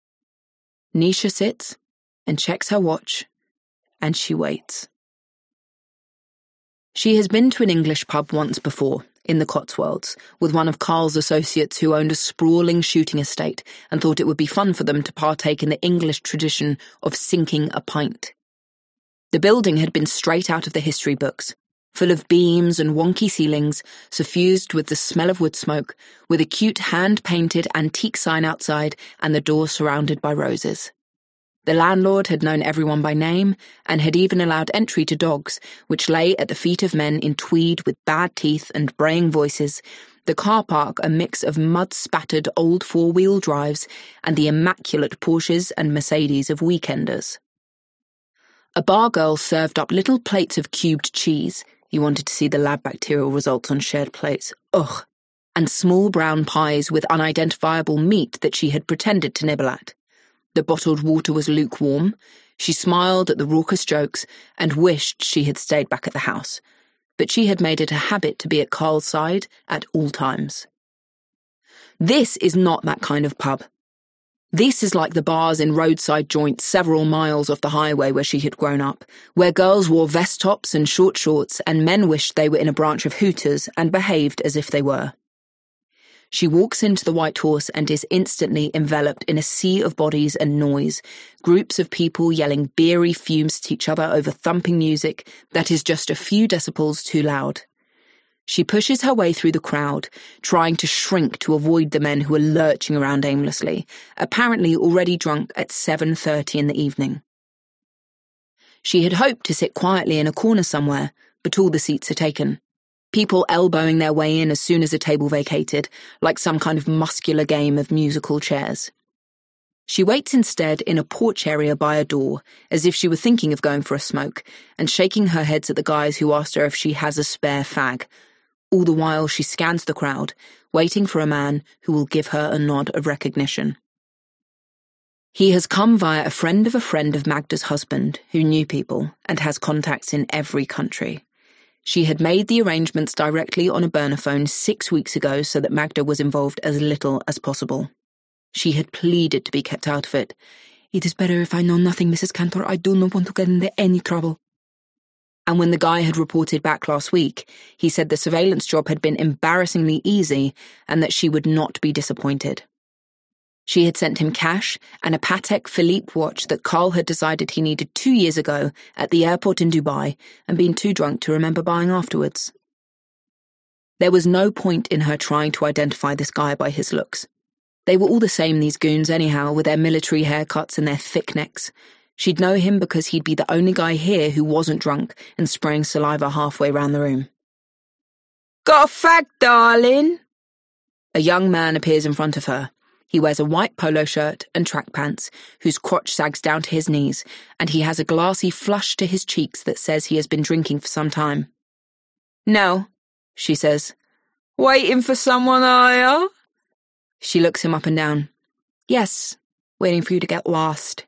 Nisha sits and checks her watch, and she waits. She has been to an English pub once before, in the Cotswolds, with one of Carl's associates who owned a sprawling shooting estate and thought it would be fun for them to partake in the English tradition of sinking a pint. The building had been straight out of the history books, full of beams and wonky ceilings, suffused with the smell of wood smoke, with a cute hand-painted antique sign outside and the door surrounded by roses. The landlord had known everyone by name and had even allowed entry to dogs, which lay at the feet of men in tweed with bad teeth and braying voices, the car park a mix of mud-spattered old 4-wheel drives and the immaculate Porsches and Mercedes of weekenders. A bar girl served up little plates of cubed cheese. You wanted to see the lab bacterial results on shared plates. Ugh. And small brown pies with unidentifiable meat that she had pretended to nibble at. The bottled water was lukewarm. She smiled at the raucous jokes and wished she had stayed back at the house, but she had made it a habit to be at Carl's side at all times. This is not that kind of pub. This is like the bars in roadside joints several miles off the highway where she had grown up, where girls wore vest tops and short shorts and men wished they were in a branch of Hooters and behaved as if they were. She walks into the White Horse and is instantly enveloped in a sea of bodies and noise, groups of people yelling beery fumes at each other over thumping music that is just a few decibels too loud. She pushes her way through the crowd, trying to shrink to avoid the men who are lurching around aimlessly, apparently already drunk at 7:30 in the evening. She had hoped to sit quietly in a corner somewhere, but all the seats are taken. People elbowing their way in as soon as a table vacated, like some kind of muscular game of musical chairs. She waits instead in a porch area by a door, as if she were thinking of going for a smoke, and shaking her head at the guys who asked her if she has a spare fag. All the while she scans the crowd, waiting for a man who will give her a nod of recognition. He has come via a friend of Magda's husband, who knew people and has contacts in every country. She had made the arrangements directly on a burner phone 6 weeks ago so that Magda was involved as little as possible. She had pleaded to be kept out of it. "It is better if I know nothing, Mrs. Cantor. I do not want to get into any trouble." And when the guy had reported back last week, he said the surveillance job had been embarrassingly easy and that she would not be disappointed. She had sent him cash and a Patek Philippe watch that Carl had decided he needed 2 years ago at the airport in Dubai and been too drunk to remember buying afterwards. There was no point in her trying to identify this guy by his looks. They were all the same, these goons anyhow, with their military haircuts and their thick necks. She'd know him because he'd be the only guy here who wasn't drunk and spraying saliva halfway round the room. "Got a fag, darling?" A young man appears in front of her. He wears a white polo shirt and track pants, whose crotch sags down to his knees, and he has a glassy flush to his cheeks that says he has been drinking for some time. "No," she says. "Waiting for someone, are ya?" She looks him up and down. "Yes, waiting for you to get lost."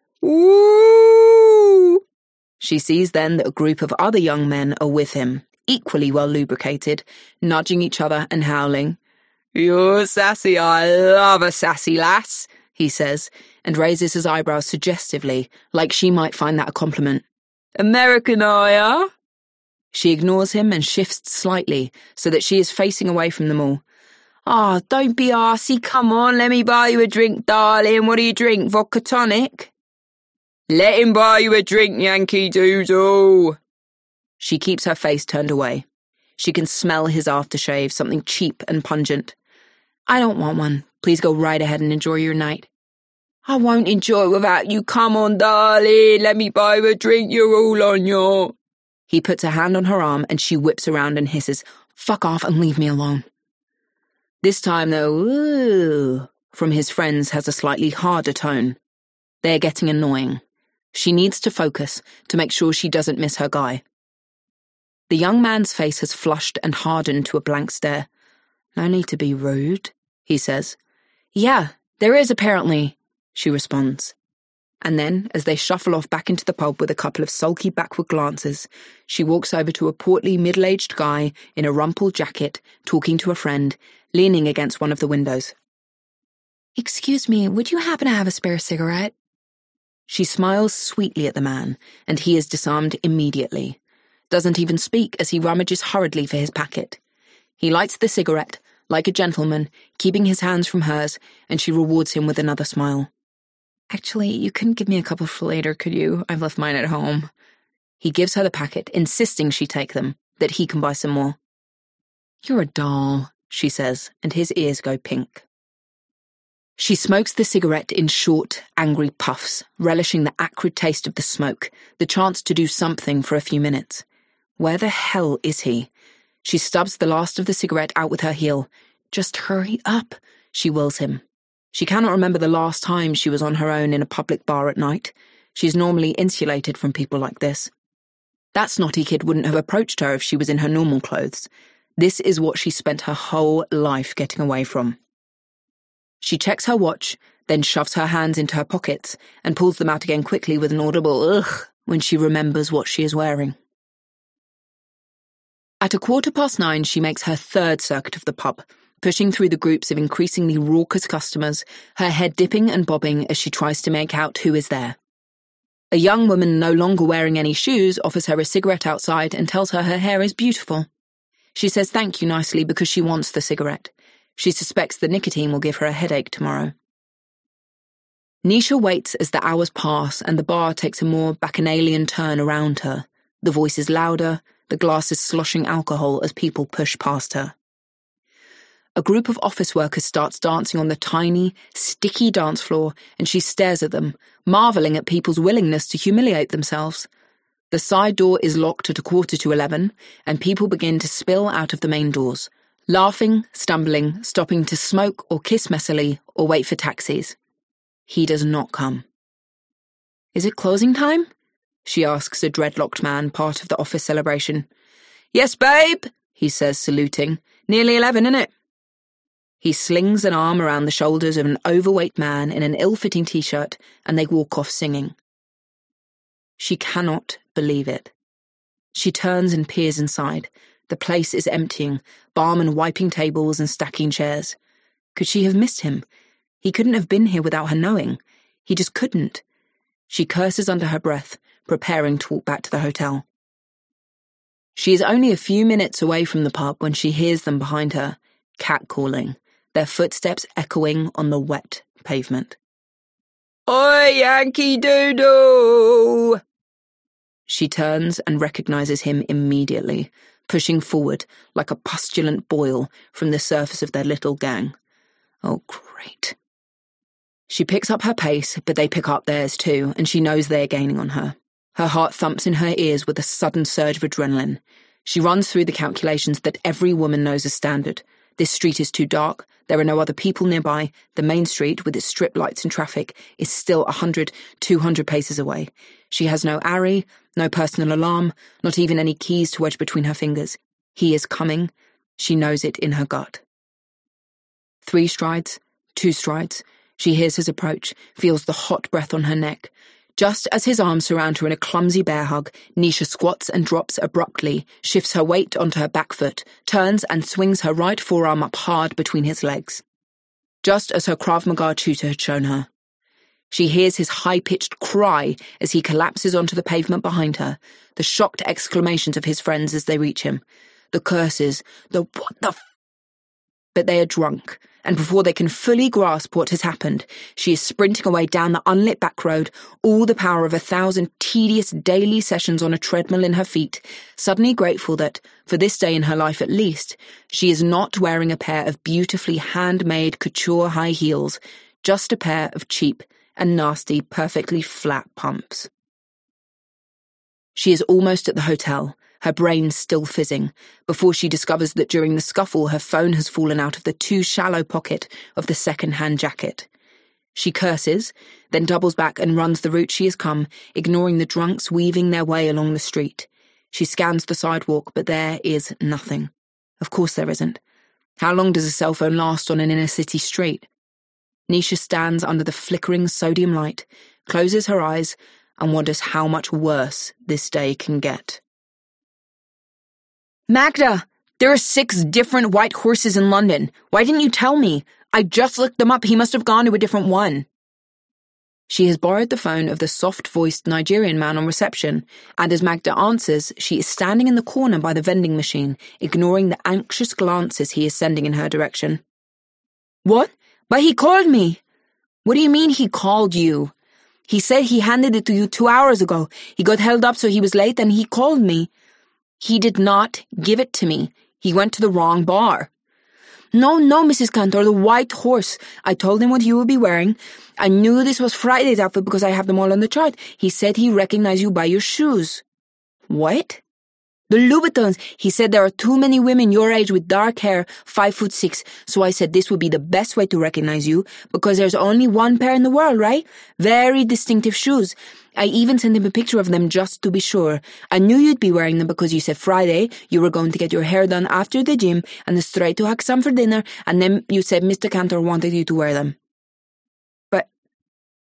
"Ooh!" She sees then that a group of other young men are with him, equally well lubricated, nudging each other and howling. "You're sassy, I love a sassy lass," he says, and raises his eyebrows suggestively, like she might find that a compliment. "American, are ya?" She ignores him and shifts slightly, so that she is facing away from them all. "Ah, don't be arsey, come on, let me buy you a drink, darling. What do you drink, vodka tonic?" "Let him buy you a drink, Yankee Doodle." She keeps her face turned away. She can smell his aftershave, something cheap and pungent. "I don't want one. Please go right ahead and enjoy your night." "I won't enjoy it without you. Come on, darling. Let me buy you a drink. You're all on your..." He puts a hand on her arm and she whips around and hisses, "Fuck off and leave me alone." This time, though, "ooh," from his friends has a slightly harder tone. They're getting annoying. She needs to focus to make sure she doesn't miss her guy. The young man's face has flushed and hardened to a blank stare. "No need to be rude," he says. "Yeah, there is apparently," she responds. And then, as they shuffle off back into the pub with a couple of sulky backward glances, she walks over to a portly middle-aged guy in a rumpled jacket, talking to a friend, leaning against one of the windows. "Excuse me, would you happen to have a spare cigarette?" She smiles sweetly at the man, and he is disarmed immediately. Doesn't even speak as he rummages hurriedly for his packet. He lights the cigarette, like a gentleman, keeping his hands from hers, and she rewards him with another smile. "Actually, you couldn't give me a couple for later, could you? I've left mine at home." He gives her the packet, insisting she take them, that he can buy some more. "You're a doll," she says, and his ears go pink. She smokes the cigarette in short, angry puffs, relishing the acrid taste of the smoke, the chance to do something for a few minutes. Where the hell is he? She stubs the last of the cigarette out with her heel. "Just hurry up," she wills him. She cannot remember the last time she was on her own in a public bar at night. She's normally insulated from people like this. That snotty kid wouldn't have approached her if she was in her normal clothes. This is what she spent her whole life getting away from. She checks her watch, then shoves her hands into her pockets and pulls them out again quickly with an audible ugh when she remembers what she is wearing. At 9:15, she makes her third circuit of the pub, pushing through the groups of increasingly raucous customers, her head dipping and bobbing as she tries to make out who is there. A young woman no longer wearing any shoes offers her a cigarette outside and tells her hair is beautiful. She says thank you nicely because she wants the cigarette. She suspects the nicotine will give her a headache tomorrow. Nisha waits as the hours pass and the bar takes a more bacchanalian turn around her. The voice is louder, the glass is sloshing alcohol as people push past her. A group of office workers starts dancing on the tiny, sticky dance floor, and she stares at them, marvelling at people's willingness to humiliate themselves. The side door is locked at 11:15, and people begin to spill out of the main doors, laughing, stumbling, stopping to smoke or kiss messily or wait for taxis. He does not come. "Is it closing time?" she asks a dreadlocked man, part of the office celebration. "Yes, babe," he says, saluting. "Nearly 11, innit?" He slings an arm around the shoulders of an overweight man in an ill-fitting t-shirt, and they walk off singing. She cannot believe it. She turns and peers inside. The place is emptying, barman wiping tables and stacking chairs. Could she have missed him? He couldn't have been here without her knowing. He just couldn't. She curses under her breath, preparing to walk back to the hotel. She is only a few minutes away from the pub when she hears them behind her, catcalling, their footsteps echoing on the wet pavement. "Oi, Yankee Doodle!" She turns and recognizes him immediately, pushing forward like a pustulant boil from the surface of their little gang. Oh, great. She picks up her pace, but they pick up theirs too, and she knows they are gaining on her. Her heart thumps in her ears with a sudden surge of adrenaline. She runs through the calculations that every woman knows as standard. This street is too dark, there are no other people nearby, the main street, with its strip lights and traffic, is still 100, 200 paces away. She has no ARRI, no personal alarm, not even any keys to wedge between her fingers. He is coming. She knows it in her gut. 3 strides, 2 strides. She hears his approach, feels the hot breath on her neck. Just as his arms surround her in a clumsy bear hug, Nisha squats and drops abruptly, shifts her weight onto her back foot, turns and swings her right forearm up hard between his legs. Just as her Krav Maga tutor had shown her. She hears his high-pitched cry as he collapses onto the pavement behind her, the shocked exclamations of his friends as they reach him, the curses, the "what the f—" But they are drunk, and before they can fully grasp what has happened, she is sprinting away down the unlit back road, all the power of 1,000 tedious daily sessions on a treadmill in her feet, suddenly grateful that, for this day in her life at least, she is not wearing a pair of beautifully handmade couture high heels, just a pair of cheap and nasty, perfectly flat pumps. She is almost at the hotel, her brain still fizzing, before she discovers that during the scuffle her phone has fallen out of the too shallow pocket of the second-hand jacket. She curses, then doubles back and runs the route she has come, ignoring the drunks weaving their way along the street. She scans the sidewalk, but there is nothing. Of course there isn't. How long does a cell phone last on an inner-city street? Nisha stands under the flickering sodium light, closes her eyes, and wonders how much worse this day can get. "Magda, there are 6 different white horses in London. Why didn't you tell me? I just looked them up. He must have gone to a different one." She has borrowed the phone of the soft-voiced Nigerian man on reception, and as Magda answers, she is standing in the corner by the vending machine, ignoring the anxious glances he is sending in her direction. "What? But he called me." "What do you mean he called you?" "He said he handed it to you 2 hours ago. He got held up so he was late and he called me." "He did not give it to me. He went to the wrong bar." No, Mrs. Cantor, the white horse. I told him what you would be wearing. I knew this was Friday's outfit because I have them all on the chart. He said he recognized you by your shoes." "What?" "The Louboutins. He said there are too many women your age with dark hair, 5'6", so I said this would be the best way to recognize you, because there's only one pair in the world, right? Very distinctive shoes. I even sent him a picture of them just to be sure. I knew you'd be wearing them because you said Friday you were going to get your hair done after the gym and straight to Haksam for dinner, and then you said Mr. Cantor wanted you to wear them."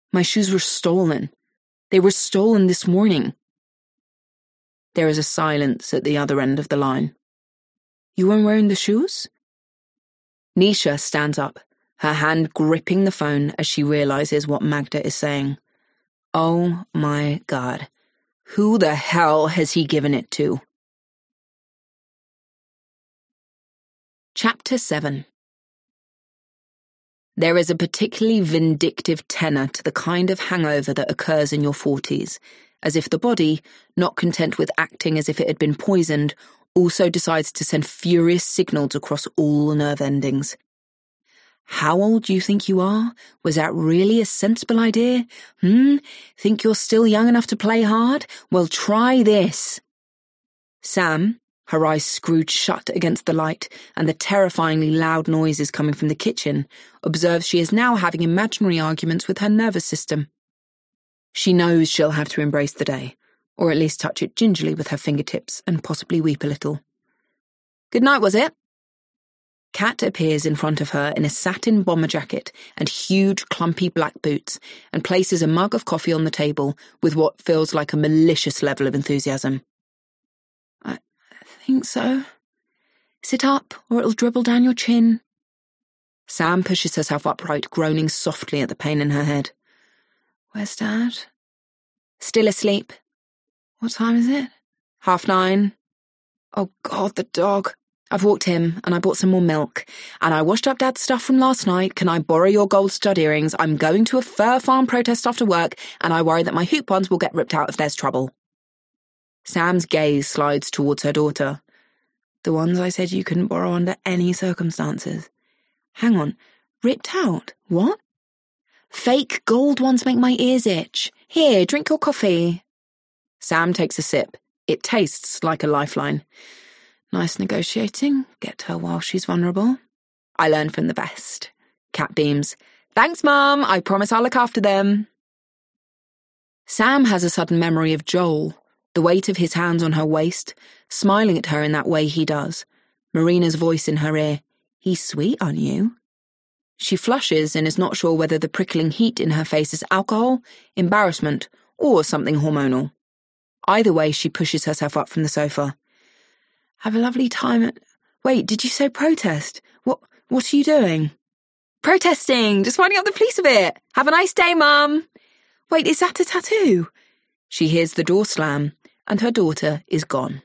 My shoes were stolen. They were stolen this morning. There is a silence at the other end of the line. You weren't wearing the shoes? Nisha stands up, her hand gripping the phone as she realizes what Magda is saying. Oh my God. Who the hell has he given it to? Chapter 7. There is a particularly vindictive tenor to the kind of hangover that occurs in your 40s, as if the body, not content with acting as if it had been poisoned, also decides to send furious signals across all nerve endings. How old do you think you are? Was that really a sensible idea? Think you're still young enough to play hard? Well, try this. Sam, her eyes screwed shut against the light and the terrifyingly loud noises coming from the kitchen, observes she is now having imaginary arguments with her nervous system. She knows she'll have to embrace the day, or at least touch it gingerly with her fingertips and possibly weep a little. Good night, was it? Kat appears in front of her in a satin bomber jacket and huge clumpy black boots and places a mug of coffee on the table with what feels like a malicious level of enthusiasm. I think so. Sit up or it'll dribble down your chin. Sam pushes herself upright, groaning softly at the pain in her head. Where's Dad? Still asleep. What time is it? 9:30. Oh God, the dog. I've walked him, and I bought some more milk, and I washed up Dad's stuff from last night. Can I borrow your gold stud earrings? I'm going to a fur farm protest after work, and I worry that my hoop ones will get ripped out if there's trouble. Sam's gaze slides towards her daughter. The ones I said you couldn't borrow under any circumstances. Hang on, ripped out? What? Fake gold ones make my ears itch. Here, drink your coffee. Sam takes a sip. It tastes like a lifeline. Nice negotiating. Get her while she's vulnerable. I learn from the best. Kat beams. Thanks, Mum. I promise I'll look after them. Sam has a sudden memory of Joel, the weight of his hands on her waist, smiling at her in that way he does. Marina's voice in her ear. He's sweet, aren't you? She flushes and is not sure whether the prickling heat in her face is alcohol, embarrassment, or something hormonal. Either way, she pushes herself up from the sofa. Have a lovely time at... Wait, did you say protest? What are you doing? Protesting! Just winding up the police a bit. Have a nice day, Mum. Wait, is that a tattoo? She hears the door slam, and her daughter is gone.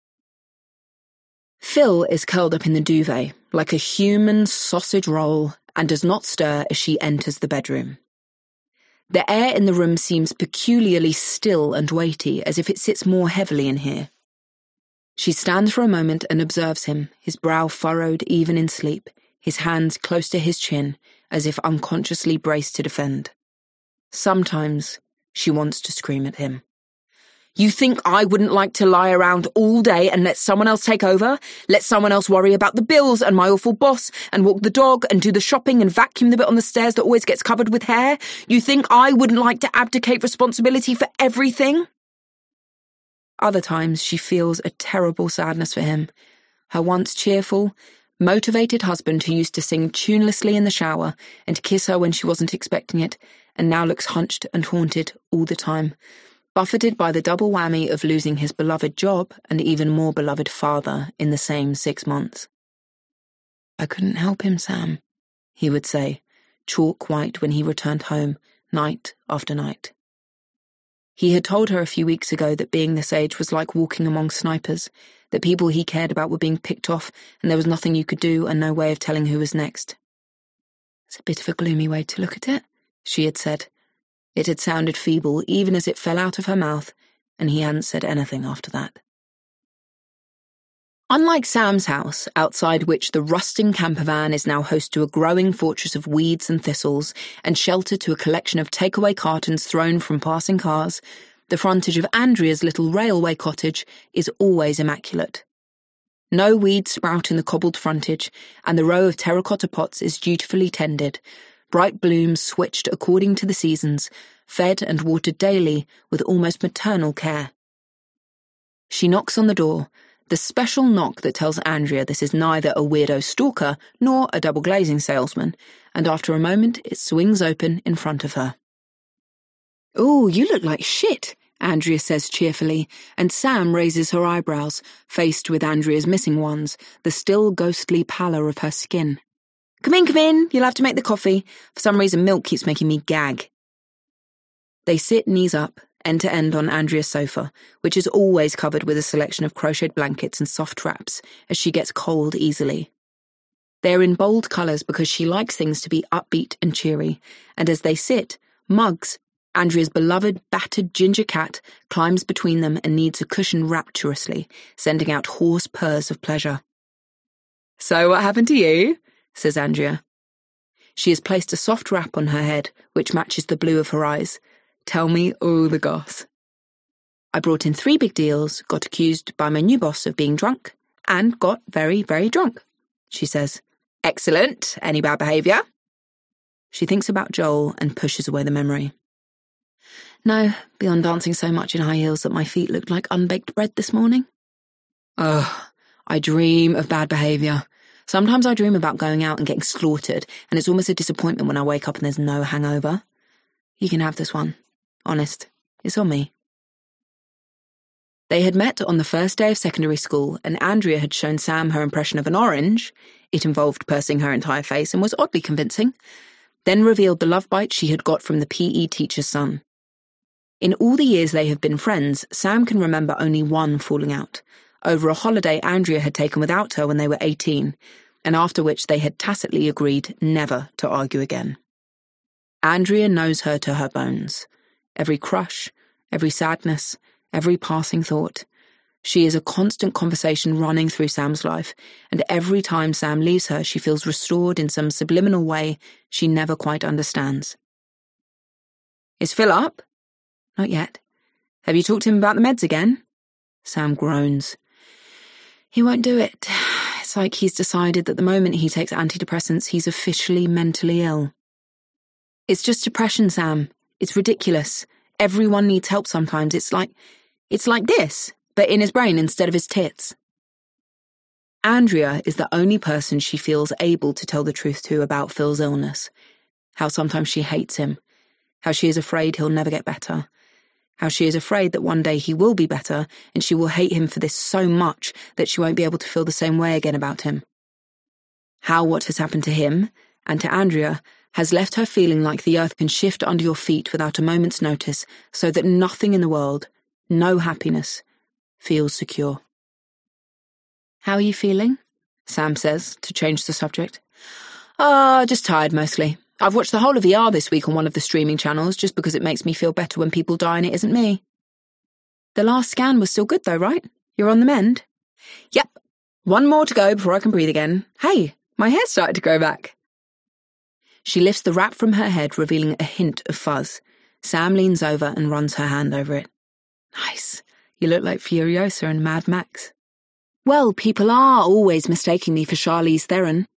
Phil is curled up in the duvet, like a human sausage roll, and does not stir as she enters the bedroom. The air in the room seems peculiarly still and weighty, as if it sits more heavily in here. She stands for a moment and observes him, his brow furrowed even in sleep, his hands close to his chin, as if unconsciously braced to defend. Sometimes she wants to scream at him. You think I wouldn't like to lie around all day and let someone else take over? Let someone else worry about the bills and my awful boss and walk the dog and do the shopping and vacuum the bit on the stairs that always gets covered with hair? You think I wouldn't like to abdicate responsibility for everything? Other times she feels a terrible sadness for him, her once cheerful, motivated husband who used to sing tunelessly in the shower and kiss her when she wasn't expecting it, and now looks hunched and haunted all the time, buffeted by the double whammy of losing his beloved job and even more beloved father in the same 6 months. I couldn't help him, Sam, he would say, chalk white when he returned home, night after night. He had told her a few weeks ago that being this age was like walking among snipers, that people he cared about were being picked off and there was nothing you could do and no way of telling who was next. It's a bit of a gloomy way to look at it, she had said. It had sounded feeble even as it fell out of her mouth, and he hadn't said anything after that. Unlike Sam's house, outside which the rusting campervan is now host to a growing fortress of weeds and thistles and shelter to a collection of takeaway cartons thrown from passing cars, the frontage of Andrea's little railway cottage is always immaculate. No weeds sprout in the cobbled frontage, and the row of terracotta pots is dutifully tended, bright blooms switched according to the seasons, fed and watered daily with almost maternal care. She knocks on the door, the special knock that tells Andrea this is neither a weirdo stalker nor a double glazing salesman, and after a moment it swings open in front of her. "Oh, you look like shit," Andrea says cheerfully, and Sam raises her eyebrows, faced with Andrea's missing ones, the still ghostly pallor of her skin. Come in, you'll have to make the coffee. For some reason, milk keeps making me gag." They sit knees up, end to end on Andrea's sofa, which is always covered with a selection of crocheted blankets and soft wraps, as she gets cold easily. They're in bold colours because she likes things to be upbeat and cheery, and as they sit, Muggs, Andrea's beloved battered ginger cat, climbs between them and kneads a cushion rapturously, sending out hoarse purrs of pleasure. "So what happened to you?" says Andrea. She has placed a soft wrap on her head, which matches the blue of her eyes. "Tell me all the goss." "I brought in 3 big deals, got accused by my new boss of being drunk, and got very, very drunk," she says. "Excellent. Any bad behaviour?" She thinks about Joel and pushes away the memory. "No, beyond dancing so much in high heels that my feet looked like unbaked bread this morning." "Ugh, I dream of bad behaviour. Sometimes I dream about going out and getting slaughtered, and it's almost a disappointment when I wake up and there's no hangover. You can have this one. Honest, it's on me." They had met on the first day of secondary school, and Andrea had shown Sam her impression of an orange. It involved pursing her entire face and was oddly convincing, then revealed the love bite she had got from the PE teacher's son. In all the years they have been friends, Sam can remember only one falling out, over a holiday Andrea had taken without her when they were 18, and after which they had tacitly agreed never to argue again. Andrea knows her to her bones. Every crush, every sadness, every passing thought. She is a constant conversation running through Sam's life, and every time Sam leaves her, she feels restored in some subliminal way she never quite understands. "Is Phil up?" "Not yet." "Have you talked to him about the meds again?" Sam groans. "He won't do it. It's like he's decided that the moment he takes antidepressants, he's officially mentally ill." "It's just depression, Sam. It's ridiculous. Everyone needs help sometimes. It's like this, but in his brain instead of his tits." Andrea is the only person she feels able to tell the truth to about Phil's illness. How sometimes she hates him. How she is afraid he'll never get better. How she is afraid that one day he will be better, and she will hate him for this so much that she won't be able to feel the same way again about him. How what has happened to him, and to Andrea, has left her feeling like the earth can shift under your feet without a moment's notice, so that nothing in the world, no happiness, feels secure. "How are you feeling?" Sam says, to change the subject. Just tired mostly. I've watched the whole of ER this week on one of the streaming channels just because it makes me feel better when people die and it isn't me." "The last scan was still good though, right? You're on the mend?" "Yep. 1 more to go before I can breathe again. Hey, my hair's started to grow back." She lifts the wrap from her head, revealing a hint of fuzz. Sam leans over and runs her hand over it. "Nice. You look like Furiosa and Mad Max." "Well, people are always mistaking me for Charlize Theron."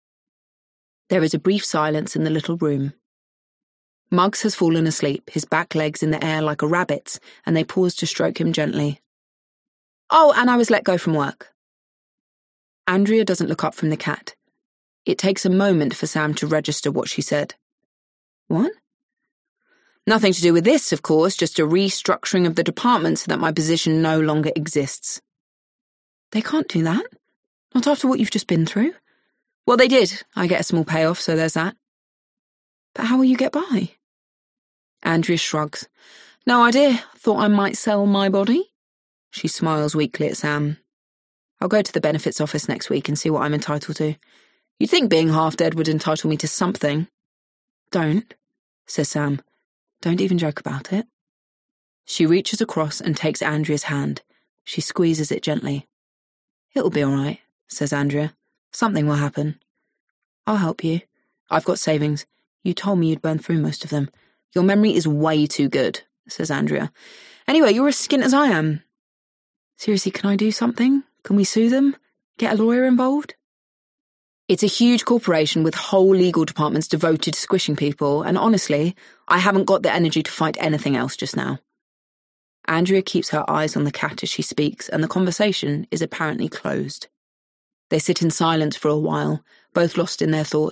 There is a brief silence in the little room. Muggs has fallen asleep, his back legs in the air like a rabbit's, and they pause to stroke him gently. "Oh, and I was let go from work." Andrea doesn't look up from the cat. It takes a moment for Sam to register what she said. "What?" "Nothing to do with this, of course, just a restructuring of the department so that my position no longer exists." "They can't do that. Not after what you've just been through." "Well, they did. I get a small payoff, so there's that." "But how will you get by?" Andrea shrugs. "No idea. Thought I might sell my body." She smiles weakly at Sam. "I'll go to the benefits office next week and see what I'm entitled to. You'd think being half dead would entitle me to something." "Don't," says Sam. "Don't even joke about it." She reaches across and takes Andrea's hand. She squeezes it gently. "It'll be all right," says Andrea. "Something will happen. I'll help you. I've got savings. You told me you'd burn through most of them. Your memory is way too good," says Andrea. "Anyway, you're as skint as I am." "Seriously, can I do something? Can we sue them? Get a lawyer involved?" "It's a huge corporation with whole legal departments devoted to squishing people, and honestly, I haven't got the energy to fight anything else just now." Andrea keeps her eyes on the cat as she speaks, and the conversation is apparently closed. They sit in silence for a while, both lost in their thoughts,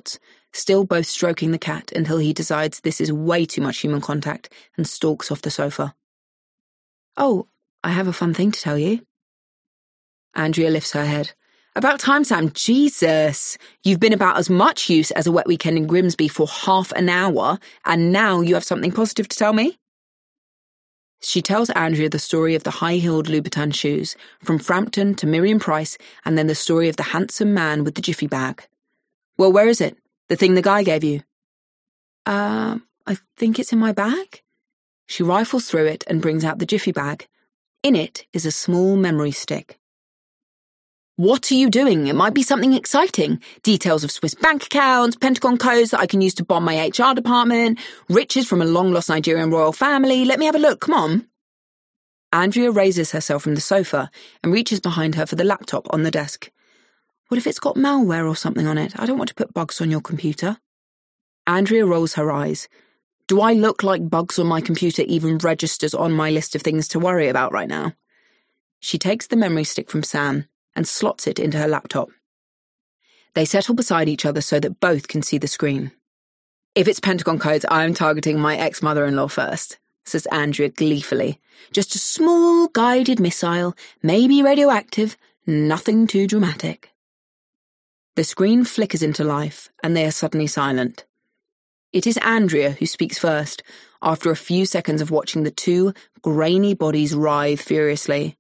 still both stroking the cat until he decides this is way too much human contact and stalks off the sofa. "Oh, I have a fun thing to tell you." Andrea lifts her head. "About time, Sam. Jesus! You've been about as much use as a wet weekend in Grimsby for half an hour, and now you have something positive to tell me?" She tells Andrea the story of the high-heeled Louboutin shoes, from Frampton to Miriam Price, and then the story of the handsome man with the jiffy bag. "Well, where is it? The thing the guy gave you?" I think it's in my bag." She rifles through it and brings out the jiffy bag. In it is a small memory stick. "What are you doing? It might be something exciting. Details of Swiss bank accounts, Pentagon codes that I can use to bomb my HR department, riches from a long-lost Nigerian royal family. Let me have a look, come on." Andrea raises herself from the sofa and reaches behind her for the laptop on the desk. "What if it's got malware or something on it? I don't want to put bugs on your computer." Andrea rolls her eyes. "Do I look like bugs on my computer even registers on my list of things to worry about right now?" She takes the memory stick from Sam and slots it into her laptop. They settle beside each other so that both can see the screen. "If it's Pentagon codes, I'm targeting my ex-mother-in-law first," says Andrea gleefully. "Just a small guided missile, maybe radioactive, nothing too dramatic." The screen flickers into life, and they are suddenly silent. It is Andrea who speaks first, after a few seconds of watching the two grainy bodies writhe furiously.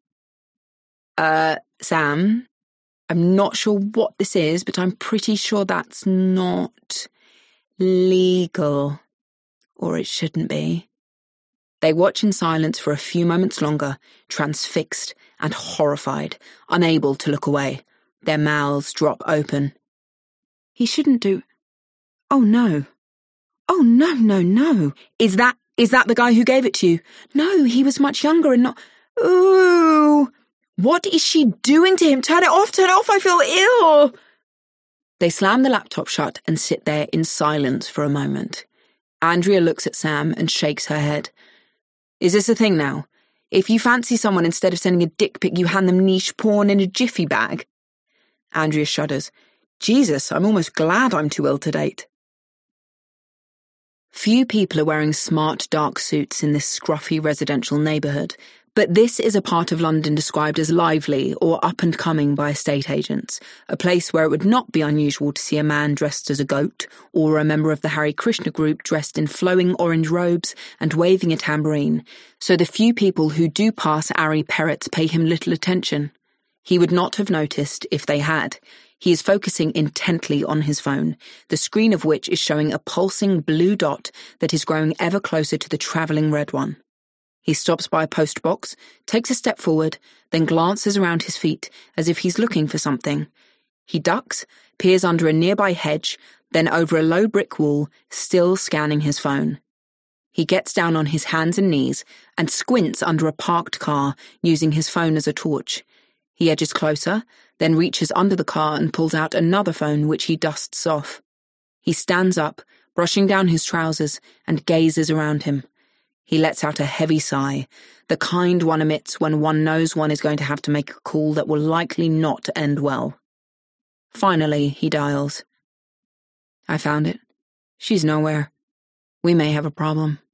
Sam, I'm not sure what this is, but I'm pretty sure that's not legal. Or it shouldn't be." They watch in silence for a few moments longer, transfixed and horrified, unable to look away. Their mouths drop open. "He shouldn't do... Oh, no. Oh, no, no, no. Is that the guy who gave it to you?" "No, he was much younger and not... Ooh! What is she doing to him? Turn it off, I feel ill." They slam the laptop shut and sit there in silence for a moment. Andrea looks at Sam and shakes her head. "Is this a thing now? If you fancy someone, instead of sending a dick pic, you hand them niche porn in a jiffy bag?" Andrea shudders. "Jesus, I'm almost glad I'm too ill to date." Few people are wearing smart dark suits in this scruffy residential neighbourhood, but this is a part of London described as lively or up-and-coming by estate agents, a place where it would not be unusual to see a man dressed as a goat or a member of the Hare Krishna group dressed in flowing orange robes and waving a tambourine, so the few people who do pass Ari Perrotts pay him little attention. He would not have noticed if they had. He is focusing intently on his phone, the screen of which is showing a pulsing blue dot that is growing ever closer to the travelling red one. He stops by a post box, takes a step forward, then glances around his feet as if he's looking for something. He ducks, peers under a nearby hedge, then over a low brick wall, still scanning his phone. He gets down on his hands and knees and squints under a parked car, using his phone as a torch. He edges closer, then reaches under the car and pulls out another phone which he dusts off. He stands up, brushing down his trousers, and gazes around him. He lets out a heavy sigh, the kind one emits when one knows one is going to have to make a call that will likely not end well. Finally, he dials. "I found it. She's nowhere. We may have a problem."